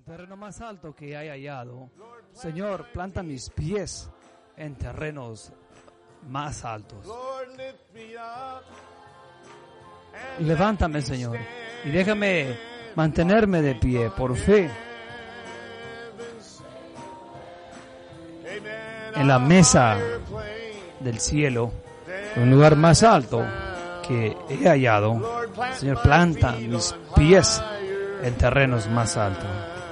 terreno más alto que haya hallado. Señor, planta mis pies en terrenos más altos. Levántame, Señor, y déjame mantenerme de pie por fe en la mesa del cielo, en un lugar más alto que he hallado. Señor, planta mis pies en terrenos más altos.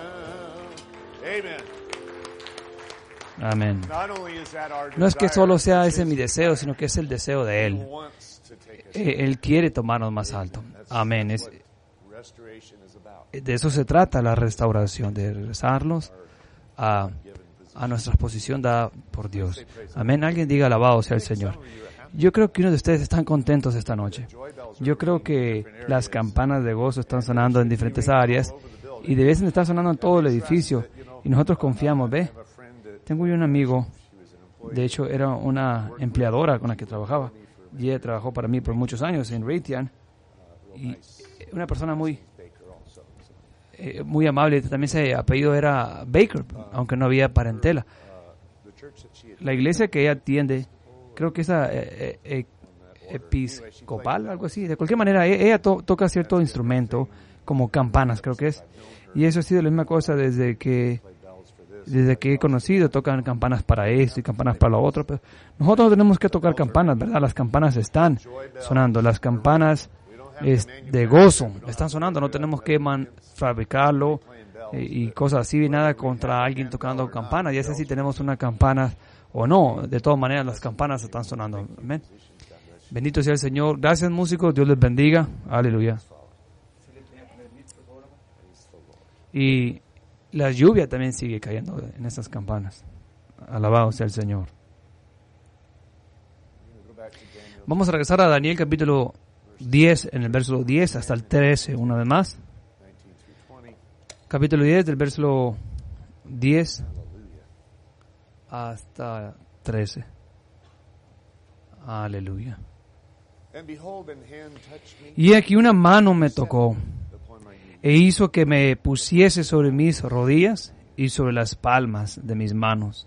Amén. No es que solo sea ese mi deseo, sino que es el deseo de Él. Él quiere tomarnos más alto. Amén. De eso se trata la restauración, de regresarlos a nuestra posición dada por Dios. Amén. Alguien diga alabado sea el Señor. Yo creo que uno de ustedes están contentos esta noche. Yo creo que las campanas de gozo están sonando en diferentes áreas y deben estar sonando en todo el edificio. Y nosotros confiamos, ¿ve? Tengo yo un amigo, de hecho era una empleadora con la que trabajaba. Y ella trabajó para mí por muchos años en Raytheon. Y una persona muy amable. También su apellido era Baker, aunque no había parentela. La iglesia que ella atiende, creo que es episcopal, algo así. De cualquier manera, ella toca cierto instrumento, como campanas, creo que es. Y eso ha sido la misma cosa desde que he conocido. Tocan campanas para esto y campanas para lo otro. Pero nosotros tenemos que tocar campanas, ¿verdad? Las campanas están sonando. Las campanas de gozo están sonando. No tenemos que fabricarlo y cosas así. Nada contra alguien tocando campanas. Ya sé si tenemos una campana o no. De todas maneras, las campanas están sonando. Amén. Bendito sea el Señor. Gracias, músicos. Dios les bendiga. Aleluya. Y la lluvia también sigue cayendo en esas campanas. Alabado sea el Señor. Vamos a regresar a Daniel capítulo 10, en el verso 10 hasta el 13, una vez más. Capítulo 10, del verso 10 hasta 13. Aleluya. Y aquí una mano me tocó e hizo que me pusiese sobre mis rodillas y sobre las palmas de mis manos.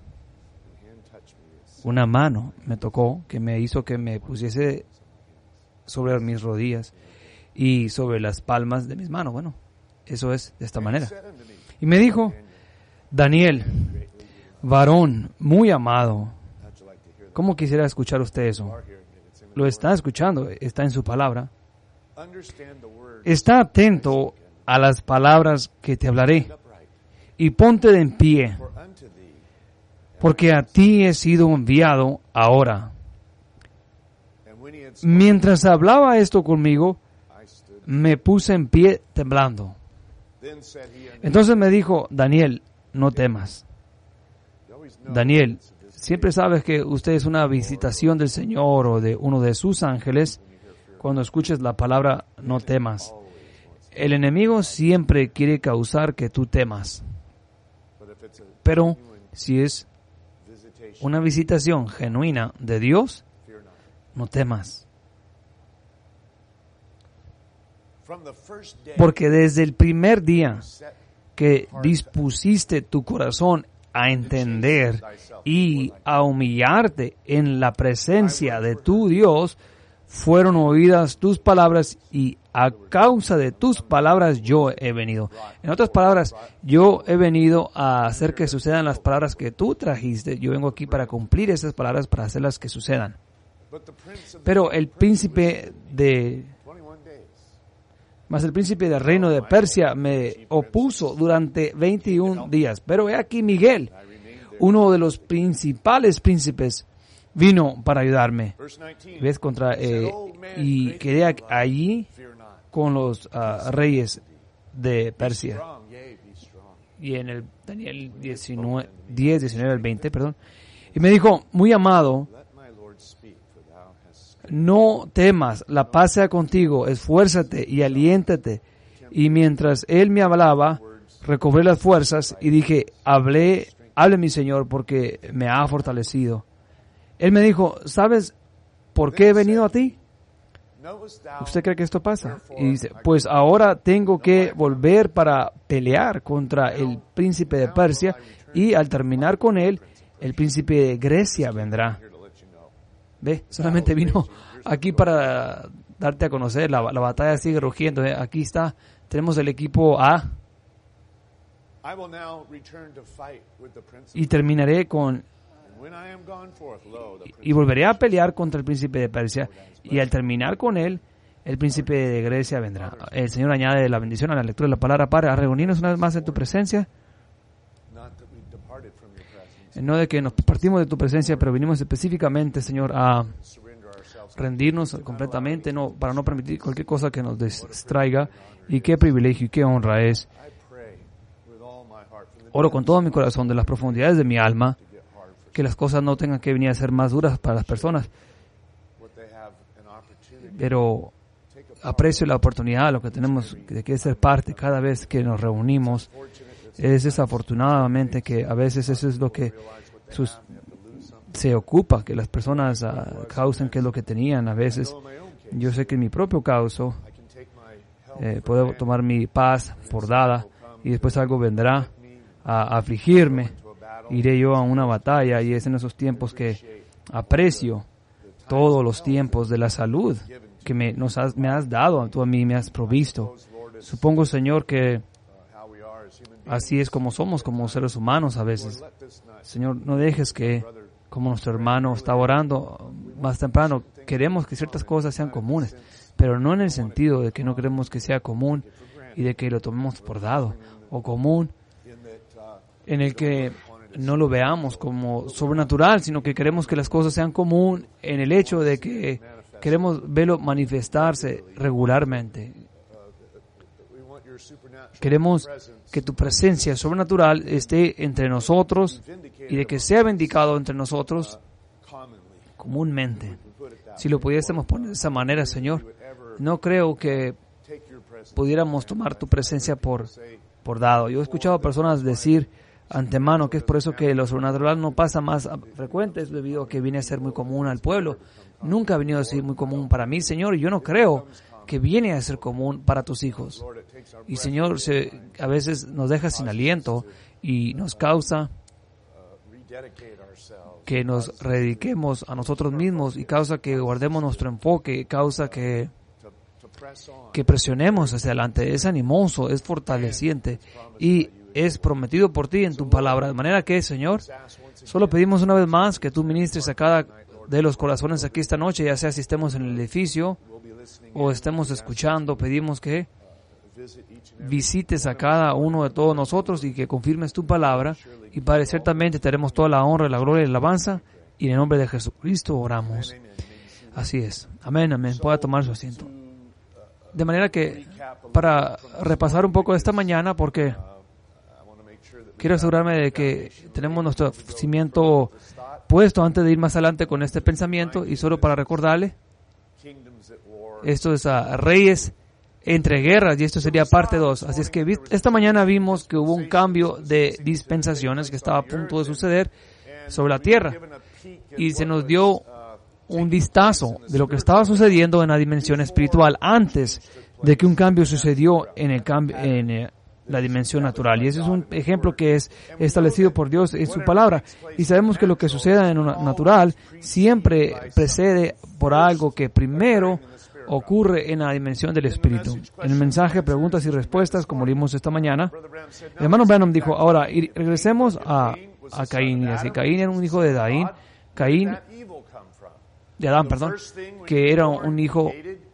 Una mano me tocó que me hizo que me pusiese sobre mis rodillas y sobre las palmas de mis manos. Bueno, eso es de esta manera. Y me dijo, Daniel, varón muy amado. ¿Cómo quisiera escuchar usted eso? Lo está escuchando, está en su palabra. Está atento a las palabras que te hablaré, y ponte de en pie, porque a ti he sido enviado ahora. Mientras hablaba esto conmigo, me puse en pie temblando. Entonces me dijo, Daniel, no temas. Daniel, siempre sabes que usted es una visitación del Señor o de uno de sus ángeles. Cuando escuches la palabra, no temas. El enemigo siempre quiere causar que tú temas. Pero si es una visitación genuina de Dios, no temas. Porque desde el primer día que dispusiste tu corazón a entender y a humillarte en la presencia de tu Dios, fueron oídas tus palabras y a causa de tus palabras yo he venido. En otras palabras, yo he venido a hacer que sucedan las palabras que tú trajiste. Yo vengo aquí para cumplir esas palabras, para hacerlas que sucedan. Pero el príncipe del reino de Persia me opuso durante 21 días. Pero he aquí Miguel, uno de los principales príncipes, vino para ayudarme. ¿Ves? Y quedé allí con los reyes de Persia. Y en el Daniel 10, 19 al 20, perdón. Y me dijo, muy amado, no temas, la paz sea contigo, esfuérzate y aliéntate. Y mientras él me hablaba, recobré las fuerzas y dije, hable mi Señor, porque me ha fortalecido. Él me dijo, ¿sabes por qué he venido a ti? ¿Usted cree que esto pasa? Y dice, pues ahora tengo que volver para pelear contra el príncipe de Persia, y al terminar con él, el príncipe de Grecia vendrá. ¿Ve? Solamente vino aquí para darte a conocer. La batalla sigue rugiendo. Aquí está. Tenemos el equipo A. Y terminaré con... Y volveré a pelear contra el príncipe de Persia. Y al terminar con él, el príncipe de Grecia vendrá. El Señor añade la bendición a la lectura de la palabra para reunirnos una vez más en tu presencia. No de que nos partimos de tu presencia, pero venimos específicamente, Señor, a rendirnos completamente, no, para no permitir cualquier cosa que nos distraiga. Y qué privilegio y qué honra es. Oro con todo mi corazón, de las profundidades de mi alma, que las cosas no tengan que venir a ser más duras para las personas. Pero aprecio la oportunidad, lo que tenemos de que ser parte cada vez que nos reunimos. Es desafortunadamente que a veces eso es lo que se ocupa, que las personas causen que es lo que tenían. A veces yo sé que en mi propio causo puedo tomar mi paz por dada, y después algo vendrá a afligirme. Iré yo a una batalla, y es en esos tiempos que aprecio todos los tiempos de la salud que me has dado, tú a mí me has provisto. Supongo, Señor, que así es como somos como seres humanos a veces. Señor, no dejes que, como nuestro hermano está orando más temprano, queremos que ciertas cosas sean comunes, pero no en el sentido de que no queremos que sea común y de que lo tomemos por dado, o común en el que no lo veamos como sobrenatural, sino que queremos que las cosas sean común en el hecho de que queremos verlo manifestarse regularmente. Queremos que tu presencia sobrenatural esté entre nosotros y de que sea vindicado entre nosotros comúnmente. Si lo pudiésemos poner de esa manera, Señor, no creo que pudiéramos tomar tu presencia por dado. Yo he escuchado a personas decir antemano que es por eso que lo sobrenatural no pasa más frecuente, es debido a que viene a ser muy común al pueblo. Nunca ha venido a ser muy común para mí, Señor, y yo no creo que viene a ser común para tus hijos. Y, Señor, a veces nos deja sin aliento y nos causa que nos redediquemos a nosotros mismos, y causa que guardemos nuestro enfoque, causa que presionemos hacia adelante. Es animoso, es fortaleciente y es prometido por ti en tu palabra. De manera que, Señor, solo pedimos una vez más que tú ministres a cada de los corazones aquí esta noche, ya sea si estemos en el edificio o estemos escuchando. Pedimos que visites a cada uno de todos nosotros y que confirmes tu palabra. Y Padre, ciertamente te haremos toda la honra, la gloria y la alabanza. Y en el nombre de Jesucristo oramos. Así es. Amén, amén. Pueda tomar su asiento. De manera que, para repasar un poco esta mañana, porque quiero asegurarme de que tenemos nuestro cimiento puesto antes de ir más adelante con este pensamiento, y solo para recordarle, esto es a reyes entre guerras, y esto sería parte 2. Así es que esta mañana vimos que hubo un cambio de dispensaciones que estaba a punto de suceder sobre la tierra, y se nos dio un vistazo de lo que estaba sucediendo en la dimensión espiritual antes de que un cambio sucedió en la dimensión natural. Y ese es un ejemplo que es establecido por Dios en su palabra. Y sabemos que lo que suceda en lo natural siempre precede por algo que primero ocurre en la dimensión del espíritu. En el mensaje Preguntas y Respuestas, como leímos esta mañana, el hermano Branham dijo, ahora regresemos a Caín. Y así, Caín era un hijo de Adán, que era un hijo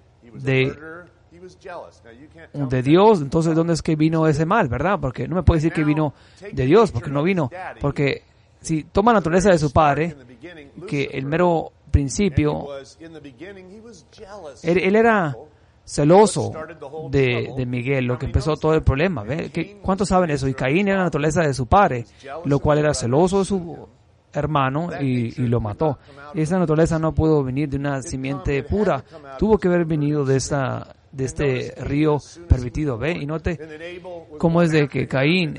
de Dios. Entonces, ¿dónde es que vino ese mal, verdad? Porque no me puede decir que vino de Dios, porque no vino. Porque si toma la naturaleza de su padre, que el mero principio, él era celoso de Miguel, lo que empezó todo el problema. ¿Cuántos saben eso? Y Caín era la naturaleza de su padre, lo cual era celoso de su hermano y lo mató. Y esa naturaleza no pudo venir de una simiente pura, tuvo que haber venido de este río pervertido. ¿Ve? Y note cómo es de que Caín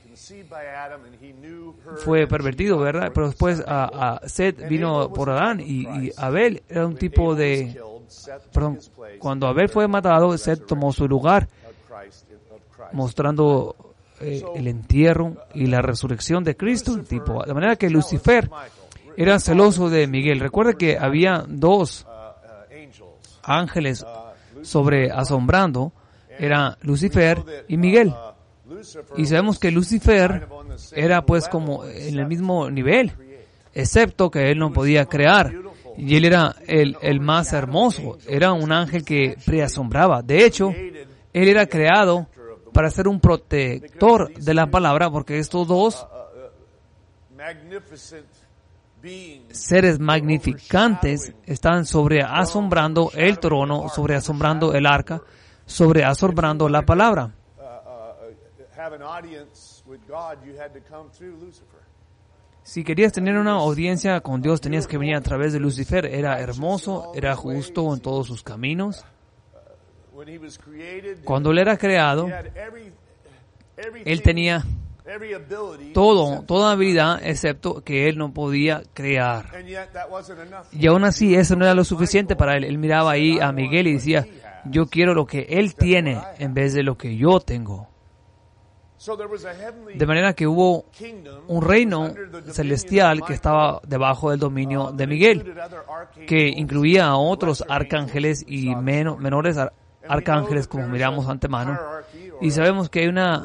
fue pervertido, ¿verdad? Pero después a Seth vino por Adán, y Abel era un tipo de cuando Abel fue matado, Set tomó su lugar, mostrando el entierro y la resurrección de Cristo. De manera que Lucifer era celoso de Miguel. Recuerde que había dos ángeles asombrando, era Lucifer y Miguel. Y sabemos que Lucifer era pues como en el mismo nivel, excepto que él no podía crear. Y él era el más hermoso, era un ángel que preasombraba. De hecho, él era creado para ser un protector de la palabra, porque estos dos seres magnificantes están sobreasombrando el trono, sobreasombrando el arca, sobreasombrando la palabra. Si querías tener una audiencia con Dios, tenías que venir a través de Lucifer. Era hermoso, era justo en todos sus caminos. Cuando él era creado, él tenía toda habilidad, excepto que él no podía crear. Y aún así, eso no era lo suficiente para él. Él miraba ahí a Miguel y decía, yo quiero lo que él tiene en vez de lo que yo tengo. De manera que hubo un reino celestial que estaba debajo del dominio de Miguel, que incluía a otros arcángeles y menores arcángeles, como miramos antemano. Y sabemos que hay una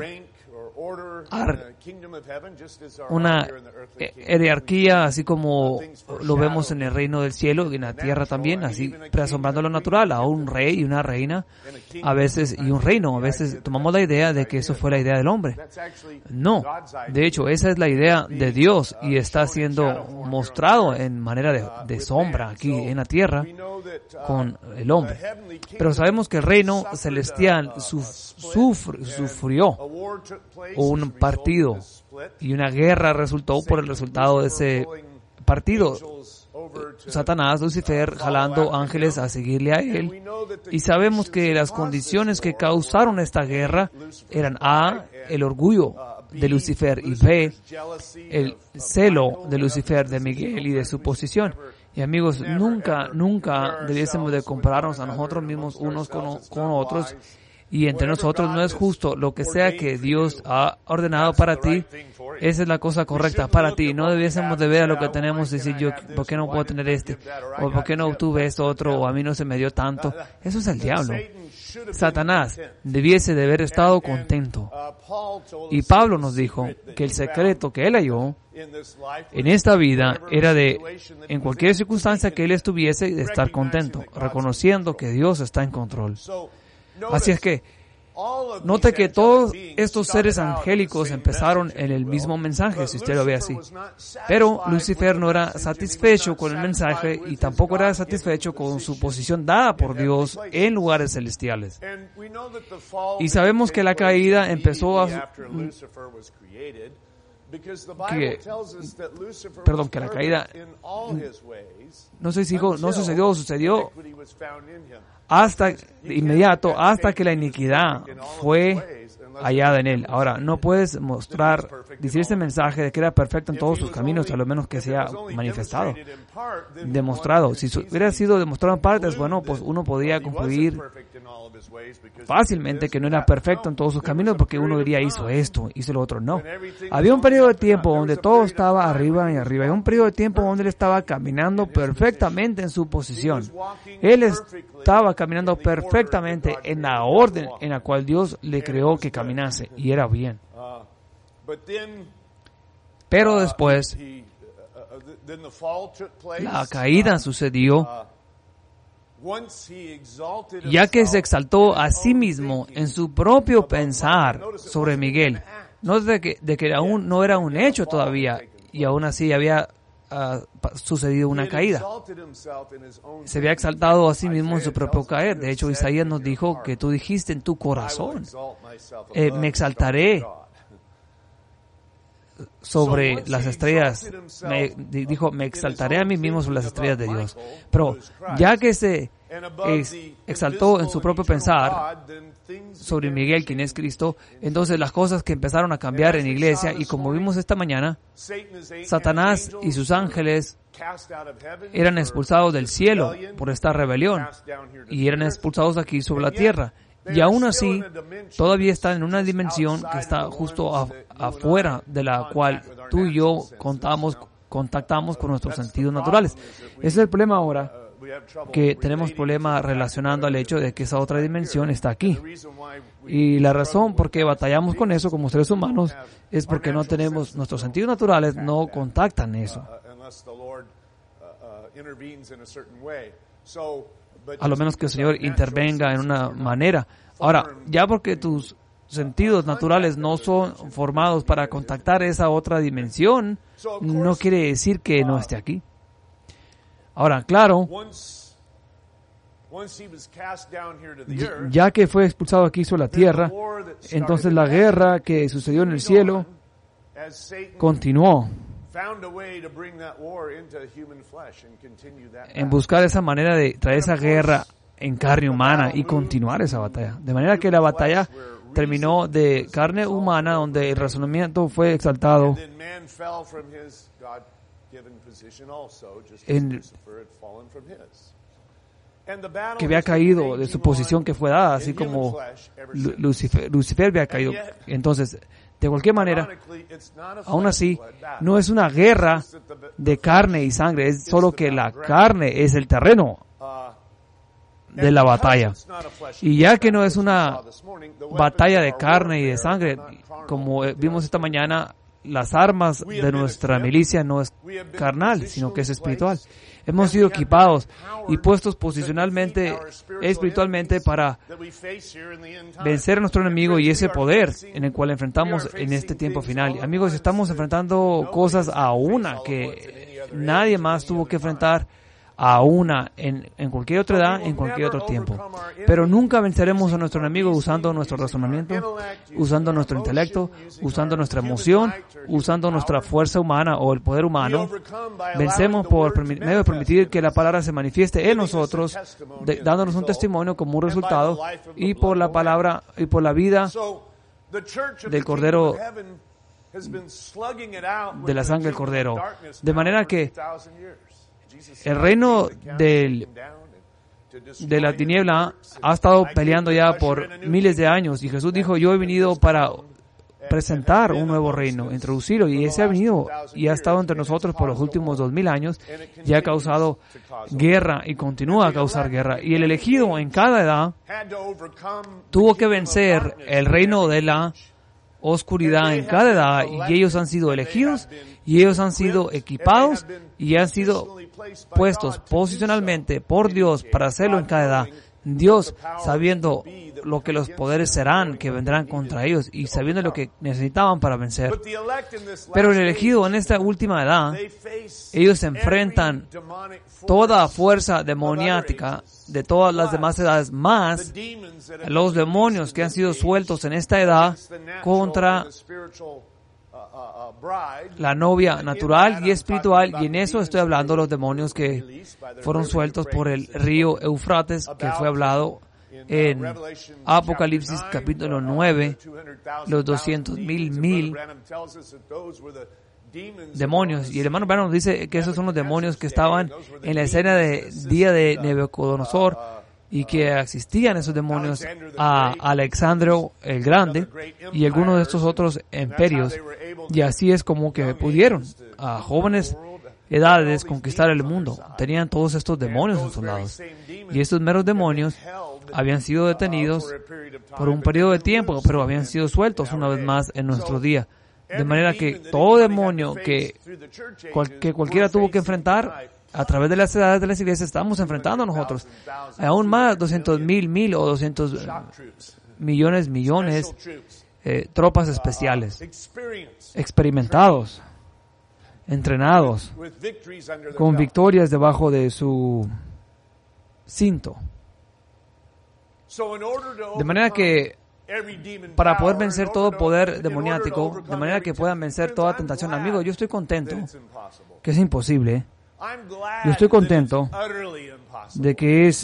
jerarquía, así como lo vemos en el reino del cielo y en la tierra también, así preasombrando lo natural, a un rey y una reina, a veces, y un reino. A veces tomamos la idea de que eso fue la idea del hombre. No, de hecho, esa es la idea de Dios y está siendo mostrado en manera de sombra aquí en la tierra con el hombre. Pero sabemos que el reino celestial sufrió un partido y una guerra resultó por el resultado de ese partido. Satanás, Lucifer, jalando ángeles a seguirle a él. Y sabemos que las condiciones que causaron esta guerra eran A, el orgullo de Lucifer, y B, el celo de Lucifer, de Miguel y de su posición. Y amigos, nunca debiésemos de compararnos a nosotros mismos unos con otros. Y entre nosotros no es justo. Lo que sea que Dios ha ordenado para ti, esa es la cosa correcta para ti. No debiésemos de ver a lo que tenemos y decir, yo, ¿por qué no puedo tener este? O ¿por qué no obtuve esto otro? O a mí no se me dio tanto. Eso es el diablo. Satanás debiese de haber estado contento. Y Pablo nos dijo que el secreto que él halló en esta vida era en cualquier circunstancia que él estuviese, de estar contento, reconociendo que Dios está en control. Así es que, note que todos estos seres angélicos empezaron en el mismo mensaje, si usted lo ve así. Pero Lucifer no era satisfecho con el mensaje y tampoco era satisfecho con su posición dada por Dios en lugares celestiales. Y sabemos que la caída empezó que la caída no sucedió o sucedió hasta que la iniquidad fue hallada en él. Ahora, no puedes decir este mensaje de que era perfecto en todos sus caminos, a lo menos que sea manifestado, demostrado. Si hubiera sido demostrado en partes, bueno, pues uno podía concluir fácilmente que no era perfecto en todos sus caminos, porque uno diría, hizo esto, hizo lo otro. No. Había un periodo de tiempo donde todo estaba arriba y arriba. Había un periodo de tiempo donde él estaba caminando perfectamente en su posición. Él estaba caminando perfectamente en la orden en la cual Dios le creó que caminase, y era bien. Pero después, la caída sucedió, ya que se exaltó a sí mismo en su propio pensar sobre Miguel. No de que aún no era un hecho todavía, y aún así había sucedido una caída. Se había exaltado a sí mismo en su propio caer. De hecho, Isaías nos dijo que tú dijiste en tu corazón, me exaltaré sobre las estrellas. Me exaltaré a mí mismo sobre las estrellas de Dios. Pero ya que se exaltó en su propio pensar sobre Miguel, quien es Cristo, entonces las cosas que empezaron a cambiar en la iglesia, y como vimos esta mañana, Satanás y sus ángeles eran expulsados del cielo por esta rebelión y eran expulsados aquí sobre la tierra. Y aún así, todavía están en una dimensión que está justo afuera de la cual tú y yo contactamos con nuestros sentidos naturales. Ese es el problema ahora, que tenemos problemas relacionando al hecho de que esa otra dimensión está aquí. Y la razón por qué batallamos con eso como seres humanos es porque no tenemos, nuestros sentidos naturales no contactan eso. A lo menos que el Señor intervenga en una manera. Ahora, ya porque tus sentidos naturales no son formados para contactar esa otra dimensión, no quiere decir que no esté aquí. Ahora, claro, ya que fue expulsado aquí sobre la tierra, entonces la guerra que sucedió en el cielo continuó en buscar esa manera de traer esa guerra en carne humana y continuar esa batalla. De manera que la batalla terminó de carne humana, donde el razonamiento fue exaltado que había caído de su posición que fue dada, así como Lucifer había caído. Entonces, de cualquier manera, aún así, no es una guerra de carne y sangre, es solo que la carne es el terreno de la batalla. Y ya que no es una batalla de carne y de sangre, como vimos esta mañana, las armas de nuestra milicia no es carnal, sino que es espiritual. Hemos sido equipados y puestos posicionalmente, espiritualmente, para vencer a nuestro enemigo y ese poder en el cual enfrentamos en este tiempo final. Amigos, estamos enfrentando cosas a una que nadie más tuvo que enfrentar a una en cualquier otra edad, en cualquier otro tiempo. Pero nunca venceremos a nuestro enemigo usando nuestro razonamiento, usando nuestro intelecto, usando nuestra emoción, usando nuestra fuerza humana o el poder humano. Vencemos por medio de permitir que la palabra se manifieste en nosotros, dándonos un testimonio como un resultado, y por la palabra y por la vida del Cordero, de la sangre del Cordero. De manera que el reino de la tiniebla ha estado peleando ya por miles de años, y Jesús dijo: yo he venido para presentar un nuevo reino, introducirlo, y ese ha venido y ha estado entre nosotros por los últimos 2000 años y ha causado guerra y continúa a causar guerra. Y el elegido en cada edad tuvo que vencer el reino de la oscuridad en cada edad, y ellos han sido elegidos y ellos han sido equipados y han sido puestos posicionalmente por Dios para hacerlo en cada edad. Dios, sabiendo lo que los poderes serán que vendrán contra ellos y sabiendo lo que necesitaban para vencer. Pero el elegido en esta última edad, ellos se enfrentan toda fuerza demoniática de todas las demás edades, más los demonios que han sido sueltos en esta edad contra la novia natural y espiritual, y en eso estoy hablando de los demonios que fueron sueltos por el río Eufrates, que fue hablado en Apocalipsis capítulo 9, los 200,000 demonios. Y el hermano Branham dice que esos son los demonios que estaban en la escena de día de Nabucodonosor, y que asistían esos demonios a Alexandro el Grande y algunos de estos otros imperios. Y así es como que pudieron a jóvenes edades conquistar el mundo. Tenían todos estos demonios en sus lados. Y estos meros demonios habían sido detenidos por un periodo de tiempo, pero habían sido sueltos una vez más en nuestro día. De manera que todo demonio que cualquiera tuvo que enfrentar a través de las edades de las iglesias, estamos enfrentando a nosotros. Aún más, 200,000 o 200 millones, tropas especiales, experimentados, entrenados, con victorias debajo de su cinto. De manera que para poder vencer todo poder demoniático, de manera que puedan vencer toda tentación. Amigo, yo estoy contento que es imposible. Yo estoy contento de que es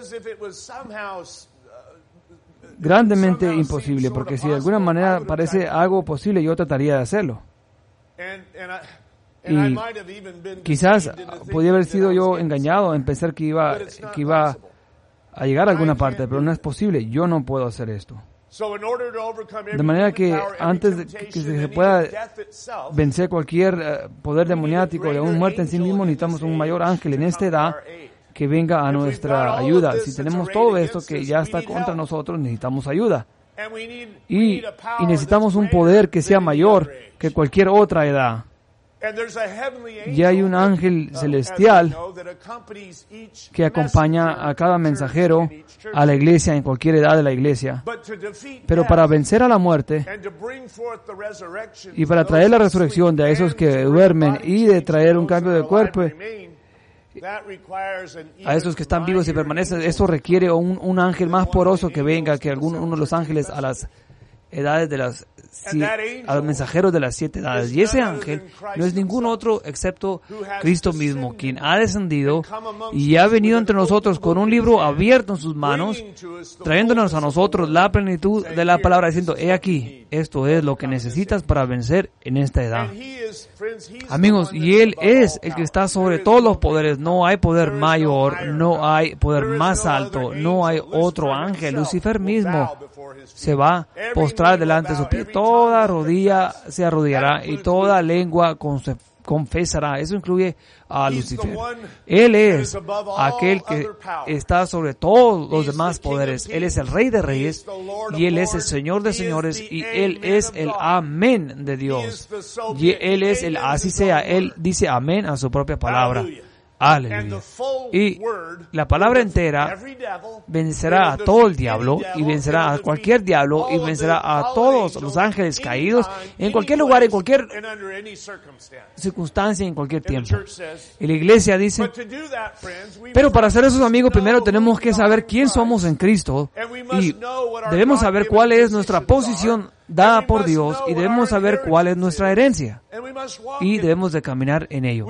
grandemente imposible, porque si de alguna manera parece algo posible, yo trataría de hacerlo. Y quizás podía haber sido yo engañado en pensar que iba a llegar a alguna parte, pero no es posible. Yo no puedo hacer esto. De manera que antes de que se pueda vencer cualquier poder demoniático de una muerte en sí mismo, necesitamos un mayor ángel en esta edad que venga a nuestra ayuda. Si tenemos todo esto que ya está contra nosotros, necesitamos ayuda. Y necesitamos un poder que sea mayor que cualquier otra edad. Y hay un ángel celestial que acompaña a cada mensajero a la iglesia en cualquier edad de la iglesia. Pero para vencer a la muerte y para traer la resurrección de esos que duermen y de traer un cambio de cuerpo a esos que están vivos y permanecen, eso requiere un ángel más poderoso que venga que uno de los ángeles a las edades de a los mensajeros de las 7 edades. Y ese ángel no es ningún otro excepto Cristo mismo, quien ha descendido y ha venido entre nosotros con un libro abierto en sus manos, trayéndonos a nosotros la plenitud de la palabra, diciendo, he aquí, esto es lo que necesitas para vencer en esta edad. Amigos, y Él es el que está sobre todos los poderes. No hay poder mayor, no hay poder más alto, no hay otro ángel. Lucifer mismo se va a postrar delante de su pie. Toda rodilla se arrodillará y toda lengua confesará. Eso incluye a Lucifer. Él es aquel que está sobre todos los demás poderes. Él es el Rey de Reyes y Él es el Señor de Señores y Él es el Amén de Dios. Y Él es el así sea. Él dice amén a su propia palabra. Aleluya. Y la palabra entera vencerá a todo el diablo y vencerá a cualquier diablo y vencerá a todos los ángeles caídos en cualquier lugar, en cualquier circunstancia, en cualquier tiempo. Y la iglesia dice, pero para hacer eso, amigos, primero tenemos que saber quién somos en Cristo y debemos saber cuál es nuestra posición dada por Dios y debemos saber cuál es nuestra herencia y debemos de caminar en ello.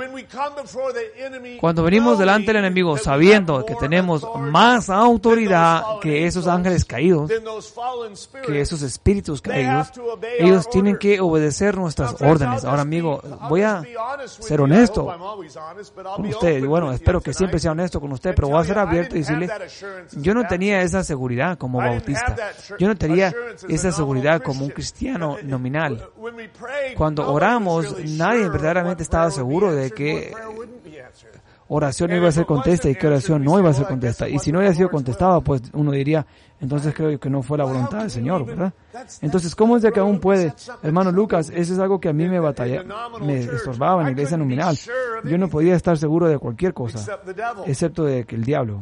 Cuando venimos delante del enemigo sabiendo que tenemos más autoridad que esos ángeles caídos, que esos espíritus caídos, ellos tienen que obedecer nuestras órdenes. Ahora, amigo, voy a ser honesto con usted. Bueno, espero que siempre sea honesto con usted, pero voy a ser abierto y decirle, yo no tenía esa seguridad como bautista. Yo no tenía esa seguridad como un cristiano nominal. Cuando oramos, nadie verdaderamente estaba seguro de que oración iba a ser contesta y que oración no iba a ser contesta. Y si no había sido contestada, pues uno diría, entonces creo que no fue la voluntad del Señor, ¿verdad? Entonces, ¿cómo es de que aún puede? Hermano Lucas, eso es algo que a mí me estorbaba en la iglesia nominal. Yo no podía estar seguro de cualquier cosa, excepto de que el diablo.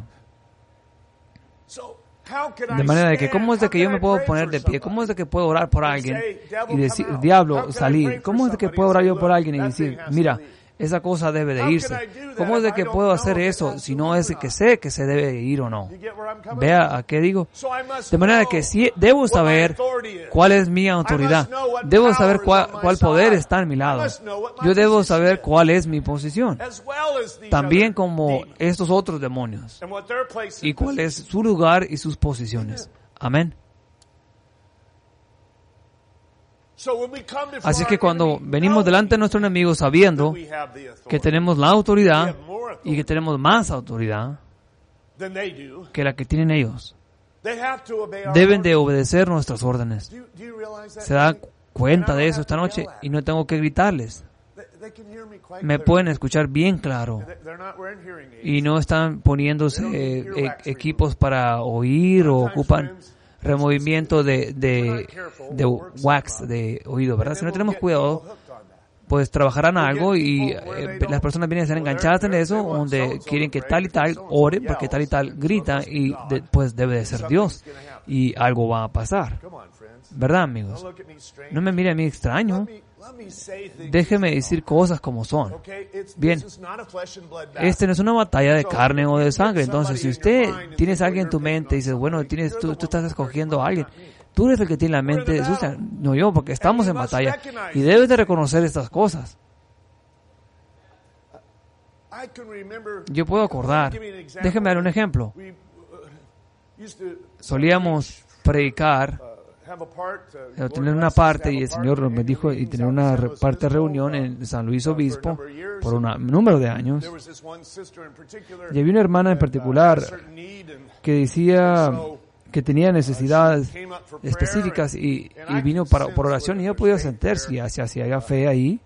De manera de que, ¿cómo es de que yo me puedo poner de pie? ¿Cómo es de que puedo orar por alguien y decir, diablo, salir? ¿Cómo es de que puedo orar yo por alguien y decir, mira, esa cosa debe de irse? ¿Cómo es de que puedo hacer eso si no es que sé que se debe de ir o no? Vea a qué digo. De manera que sí, debo saber cuál es mi autoridad. Debo saber cuál poder está en mi lado. Yo debo saber cuál es mi posición. También como estos otros demonios. Y cuál es su lugar y sus posiciones. Amén. Así que cuando venimos delante de nuestro enemigo sabiendo que tenemos la autoridad y que tenemos más autoridad que la que tienen ellos, deben de obedecer nuestras órdenes. ¿Se da cuenta de eso esta noche? Y no tengo que gritarles. Me pueden escuchar bien claro. Y no están poniéndose equipos para oír o ocupan removimiento de wax de oído, ¿verdad? Si no tenemos cuidado, pues trabajarán algo y las personas vienen a ser enganchadas en eso, donde quieren que tal y tal ore, porque tal y tal grita y pues debe de ser Dios y algo va a pasar, ¿verdad, amigos? No me mire a mí extraño. Déjeme decir cosas como son. Bien, no es una batalla de carne o de sangre. Entonces, si usted tienes a alguien en tu mente y dices, bueno, tú estás escogiendo a alguien, tú eres el que tiene la mente sucia, no yo, porque estamos en batalla y debes de reconocer estas cosas. Yo puedo acordar, déjeme dar un ejemplo. Solíamos predicar tener una parte, y el Señor me dijo, y tener una parte de reunión en San Luis Obispo por un número de años. Y había una hermana en particular que decía que tenía necesidades específicas y vino por oración, y ella podía sentir si había fe ahí,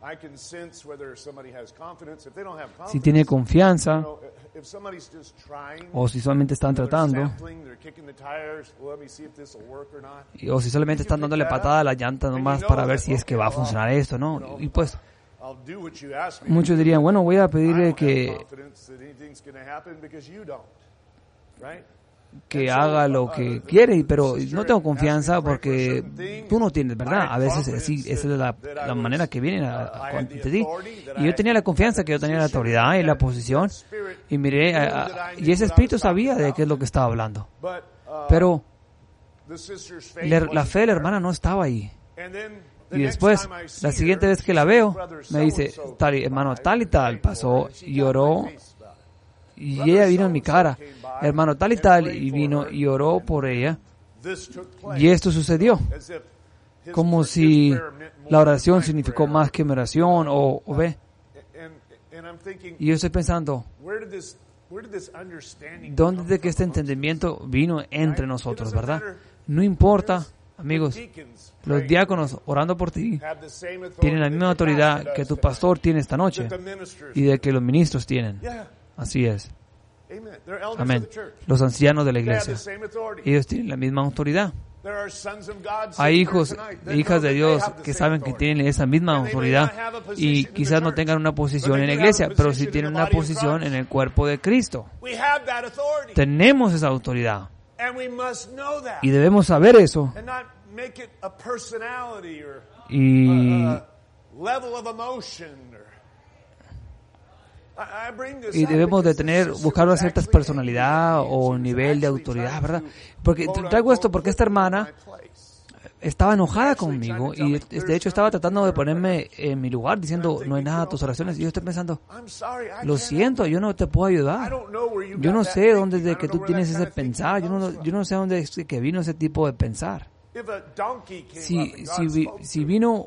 si tiene confianza, o si solamente están tratando, o si solamente están dándole patada a la llanta nomás para ver si es que va a funcionar esto, ¿no? Y pues muchos dirían, bueno, voy a pedirle que haga lo que quiere, pero no tengo confianza porque tú no tienes, ¿verdad? A veces así, esa es la manera que vienen ante ti. Y yo tenía la confianza que yo tenía la autoridad y la posición, y miré, y ese espíritu sabía de qué es lo que estaba hablando. Pero la fe de la hermana no estaba ahí. Y después, la siguiente vez que la veo, me dice, hermano, tal y tal pasó, y lloró, y ella vino en mi cara, hermano, tal y tal, y vino y oró por ella, y esto sucedió, como si la oración significó más que mi oración, o ve. Y yo estoy pensando, ¿dónde de que este entendimiento vino entre nosotros, verdad? No importa, amigos, los diáconos orando por ti tienen la misma autoridad que tu pastor tiene esta noche y de que los ministros tienen. Así es. Amén. Los ancianos de la iglesia, ellos tienen la misma autoridad. Hay hijos e hijas de Dios que saben que tienen esa misma autoridad y quizás no tengan una posición en la iglesia, pero sí tienen una posición en el cuerpo de Cristo. Tenemos esa autoridad y debemos saber eso. Y debemos de buscar una cierta personalidad o nivel de autoridad, ¿verdad? Porque traigo esto porque esta hermana estaba enojada conmigo y de hecho estaba tratando de ponerme en mi lugar diciendo, no hay nada a tus oraciones. Y yo estoy pensando, lo siento, yo no te puedo ayudar. Yo no sé dónde es de que tú tienes ese pensar. Yo no sé dónde es que vino ese tipo de pensar. Si vino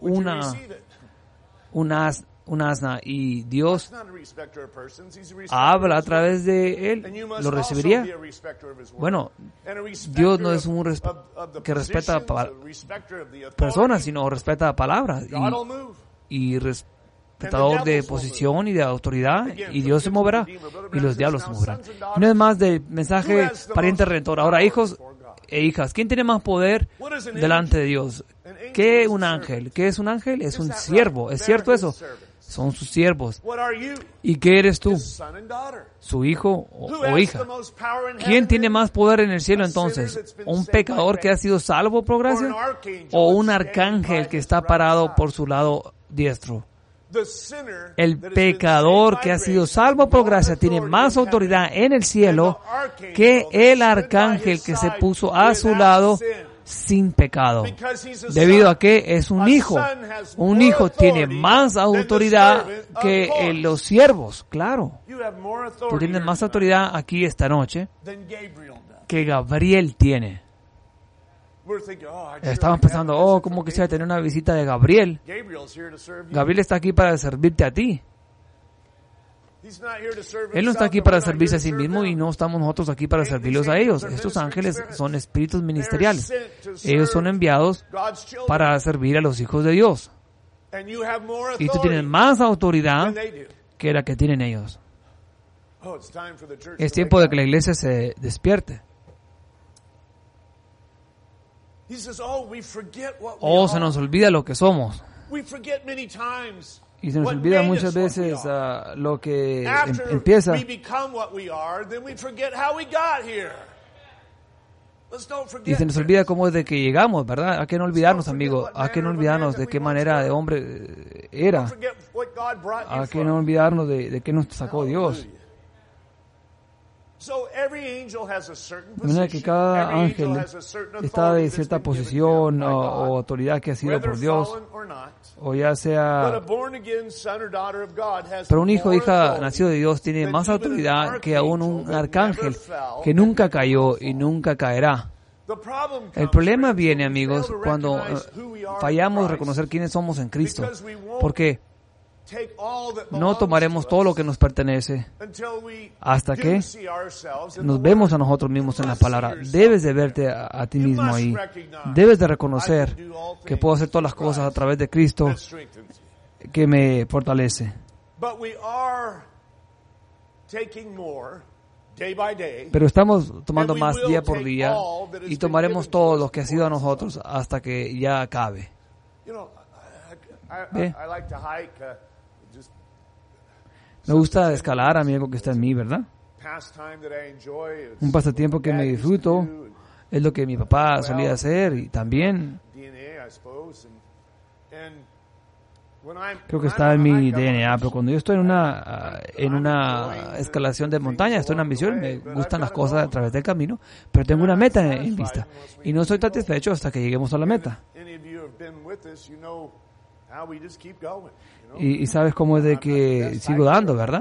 un asna y Dios habla a través de él, ¿lo recibiría? Bueno, Dios no es un que respeta personas, sino respeta palabras y respetador de posición y de autoridad, y Dios se moverá y los diablos se moverán. No es más del mensaje pariente redentor. Ahora, hijos e hijas, ¿quién tiene más poder delante de Dios? ¿Qué un ángel? ¿Qué es un ángel? Es un siervo. ¿Es cierto eso? Son sus siervos. ¿Y qué eres tú? ¿Su hijo o hija? ¿Quién tiene más poder en el cielo entonces? ¿Un pecador que ha sido salvo por gracia? ¿O un arcángel que está parado por su lado diestro? El pecador que ha sido salvo por gracia tiene más autoridad en el cielo que el arcángel que se puso a su lado sin pecado, debido a que es un hijo. Un hijo tiene más autoridad que los siervos, claro. Tú tienes más autoridad aquí esta noche que Gabriel tiene. Estamos pensando, ¿cómo quisiera tener una visita de Gabriel? Gabriel está aquí para servirte a ti. Él no está aquí para servirse a sí mismo y no estamos nosotros aquí para servirlos a ellos. Estos ángeles son espíritus ministeriales. Ellos son enviados para servir a los hijos de Dios. Y tú tienes más autoridad que la que tienen ellos. Es tiempo de que la iglesia se despierte. Se nos olvida lo que somos. Y se nos olvida muchas veces lo que empieza. Y se nos olvida cómo es de que llegamos, ¿verdad? Hay que no olvidarnos, amigo. Hay que no olvidarnos de qué manera de hombre era. Hay que no olvidarnos de qué nos sacó Dios. De manera que cada ángel está de cierta posición o autoridad que ha sido por Dios, o ya sea... Pero un hijo o hija nacido de Dios tiene más autoridad que aún un arcángel que nunca cayó y nunca caerá. El problema viene, amigos, cuando fallamos reconocer quiénes somos en Cristo, porque no tomaremos todo lo que nos pertenece hasta que nos vemos a nosotros mismos en la palabra. Debes de verte a ti mismo ahí. Debes de reconocer que puedo hacer todas las cosas a través de Cristo que me fortalece. Pero estamos tomando más día por día y tomaremos todo lo que ha sido a nosotros hasta que ya acabe. ¿Ve? Me gusta escalar, amigo, que está en mí, ¿verdad? Un pasatiempo que me disfruto es lo que mi papá solía hacer y también creo que está en mi DNA, pero cuando yo estoy en una escalación de montaña, estoy en una misión, me gustan las cosas a través del camino, pero tengo una meta en vista y no estoy satisfecho hasta que lleguemos a la meta. Y sabes cómo es de que sigo dando, ¿verdad?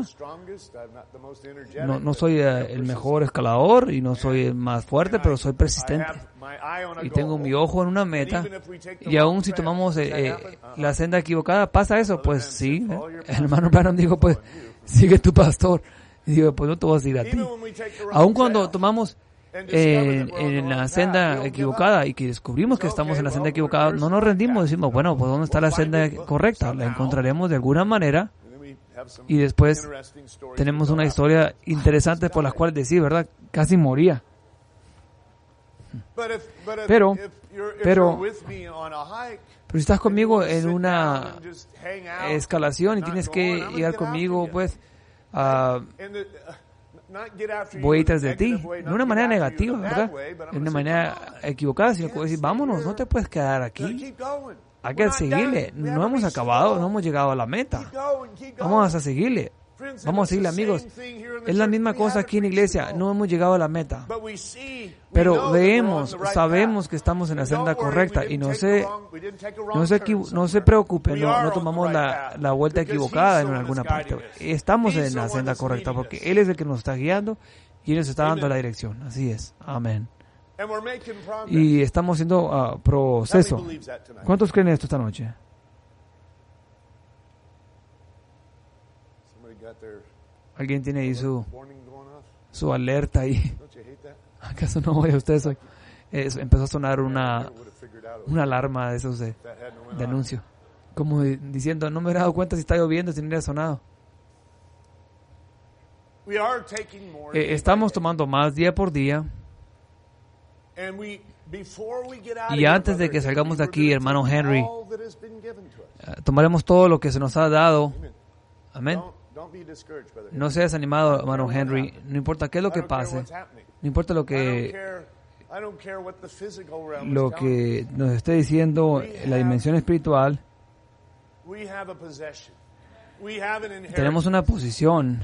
No soy el mejor escalador y no soy el más fuerte, pero soy persistente. Y tengo mi ojo en una meta. Y aún si tomamos la senda equivocada, ¿pasa eso? Pues sí. El hermano Branham dijo, pues sigue tu pastor. Y digo, pues no te voy a seguir a ti. Aún cuando tomamos en la senda equivocada y que descubrimos que estamos en la senda equivocada, no nos rendimos, decimos, bueno, pues ¿dónde está la senda correcta? La encontraremos de alguna manera y después tenemos una historia interesante por la cual decir, ¿verdad? Casi moría. Pero si estás conmigo en una escalación y tienes que llegar conmigo, pues, voy detrás de ti, no de una manera negativa, ¿verdad? De una manera equivocada, sino que decir, vámonos, no te puedes quedar aquí. Hay que seguirle. No hemos acabado, no hemos llegado a la meta. Vamos a seguirle. Vamos a seguirle, amigos. Es la misma cosa aquí en la iglesia. No hemos llegado a la meta. Pero sabemos que estamos en la senda correcta y no se preocupen, no tomamos la vuelta equivocada en alguna parte. Estamos en la senda correcta porque Él es el que nos está guiando y Él nos está dando la dirección. Así es. Amén. Y estamos haciendo proceso. ¿Cuántos creen esto esta noche? ¿Alguien tiene ahí su alerta ahí? ¿Acaso no oye usted hoy? Empezó a sonar una alarma de esos de anuncio. Como diciendo, no me he dado cuenta si está lloviendo, si no hubiera sonado. Estamos tomando más día por día. Y antes de que salgamos de aquí, hermano Henry, tomaremos todo lo que se nos ha dado. Amén. No seas desanimado, hermano Henry. No importa qué es lo que pase. No importa lo que nos esté diciendo la dimensión espiritual. Tenemos una posición.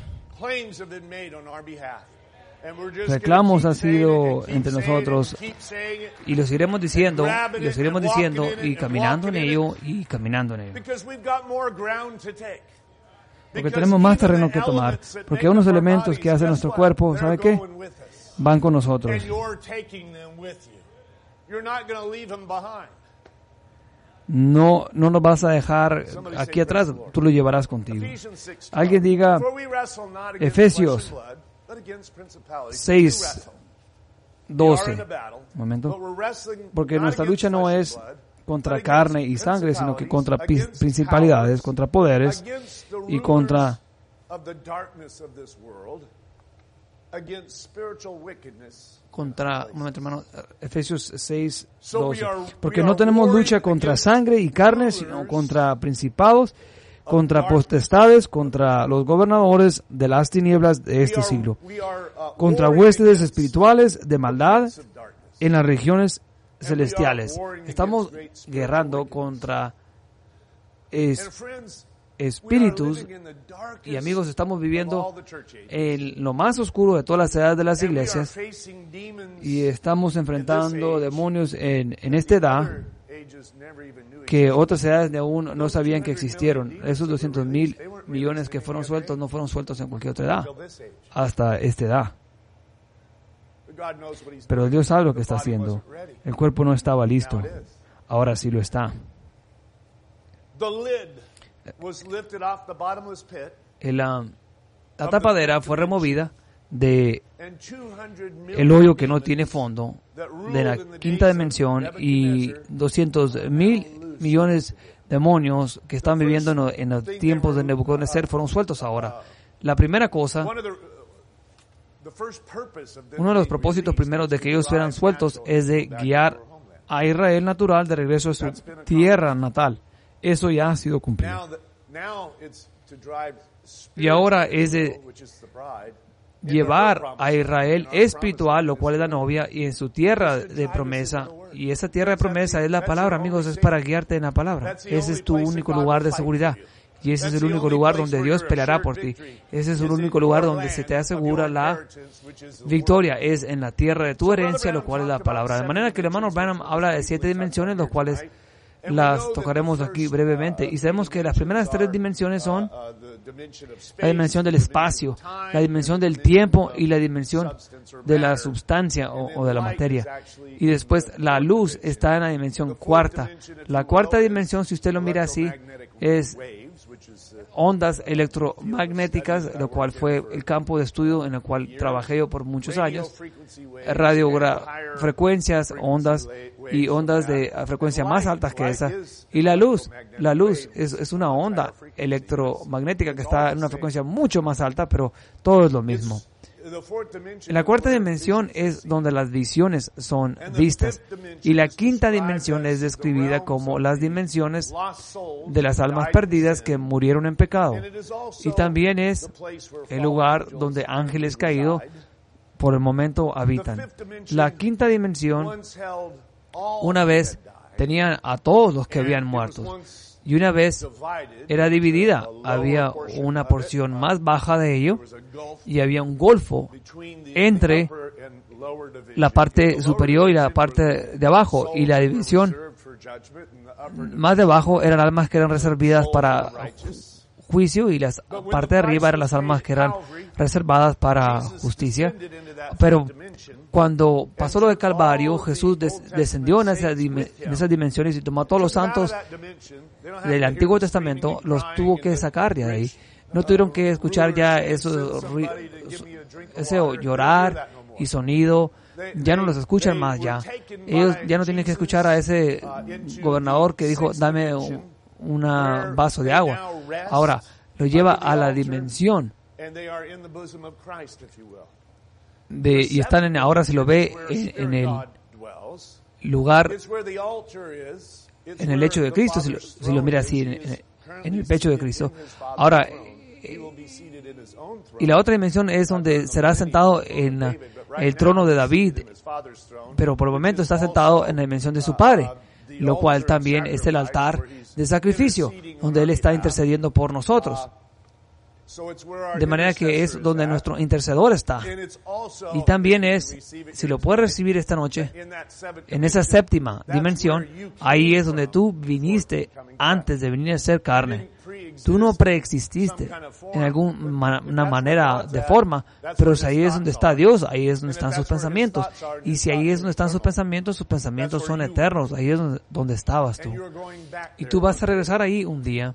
Reclamos han sido entre nosotros y lo seguiremos diciendo y caminando en ello y caminando en ello. Porque tenemos más terreno que tomar. Porque unos elementos que hace nuestro cuerpo, ¿sabe qué? Van con nosotros. No nos vas a dejar aquí atrás, tú lo llevarás contigo. Alguien diga, Efesios 6:12. Un momento. Porque nuestra lucha no es contra carne y sangre, sino que contra principalidades, contra poderes y contra un momento, hermano, Efesios 6:12. Porque no tenemos lucha contra sangre y carne, sino contra principados, contra potestades, contra los gobernadores de las tinieblas de este siglo, contra huestes espirituales de maldad en las regiones celestiales. Estamos guerrando contra espíritus y, amigos, estamos viviendo en lo más oscuro de todas las edades de las iglesias y estamos enfrentando demonios en esta edad que otras edades aún no sabían que existieron. Esos 200,000 millones que fueron sueltos no fueron sueltos en cualquier otra edad hasta esta edad. Pero Dios sabe lo que está haciendo. El cuerpo no estaba listo. Ahora sí lo está. La tapadera fue removida de el hoyo que no tiene fondo, de la quinta dimensión, y 200,000 millones de demonios que están viviendo en los tiempos de Nebuchadnezzar fueron sueltos ahora. La primera cosa, uno de los propósitos primeros de que ellos fueran sueltos es de guiar a Israel natural de regreso a su tierra natal. Eso ya ha sido cumplido. Y ahora es de llevar a Israel espiritual, lo cual es la novia, y en su tierra de promesa. Y esa tierra de promesa es la palabra, amigos, es para guiarte en la palabra. Ese es tu único lugar de seguridad. Y ese es el único lugar donde Dios peleará por ti. Ese es el único lugar donde se te asegura la victoria. Es en la tierra de tu herencia, lo cual es la palabra. De manera que el hermano Branham habla de 7 dimensiones, los cuales las tocaremos aquí brevemente. Y sabemos que las primeras 3 dimensiones son la dimensión del espacio, la dimensión del tiempo y la dimensión de la sustancia o de la materia. Y después la luz está en la dimensión cuarta. La cuarta dimensión, si usted lo mira así, es ondas electromagnéticas, lo cual fue el campo de estudio en el cual trabajé yo por muchos años. Frecuencias, ondas y ondas de frecuencia más altas que esa. Y la luz es una onda electromagnética que está en una frecuencia mucho más alta, pero todo es lo mismo. En la cuarta dimensión es donde las visiones son vistas. Y la quinta dimensión es describida como las dimensiones de las almas perdidas que murieron en pecado. Y también es el lugar donde ángeles caídos por el momento habitan. La quinta dimensión una vez tenía a todos los que habían muerto. Y una vez era dividida, había una porción más baja de ello y había un golfo entre la parte superior y la parte de abajo. Y la división más de abajo eran almas que eran reservadas para juicio y la parte de arriba eran las almas que eran reservadas para justicia. Pero cuando pasó lo de Calvario, Jesús descendió en esas dimensiones y tomó a todos los santos del Antiguo Testamento, los tuvo que sacar de ahí. No tuvieron que escuchar ya ese llorar y sonido, ya no los escuchan más ya. Ellos ya no tienen que escuchar a ese gobernador que dijo, dame un vaso de agua. Ahora, lo lleva a la dimensión y están ahora se lo ve en el lugar, en el lecho de Cristo, si lo mira así, en el pecho de Cristo. Ahora, y la otra dimensión es donde será sentado en el trono de David, pero por el momento está sentado en la dimensión de su Padre, lo cual también es el altar de sacrificio, donde Él está intercediendo por nosotros. De manera que es donde nuestro intercedor está. Y también es, si lo puedes recibir esta noche, en esa séptima dimensión, ahí es donde tú viniste antes de venir a ser carne. Tú no preexististe en alguna manera de forma, pero si ahí es donde está Dios, ahí es donde están sus pensamientos. Y si ahí es donde están sus pensamientos son eternos, ahí es donde estabas tú. Y tú vas a regresar ahí un día.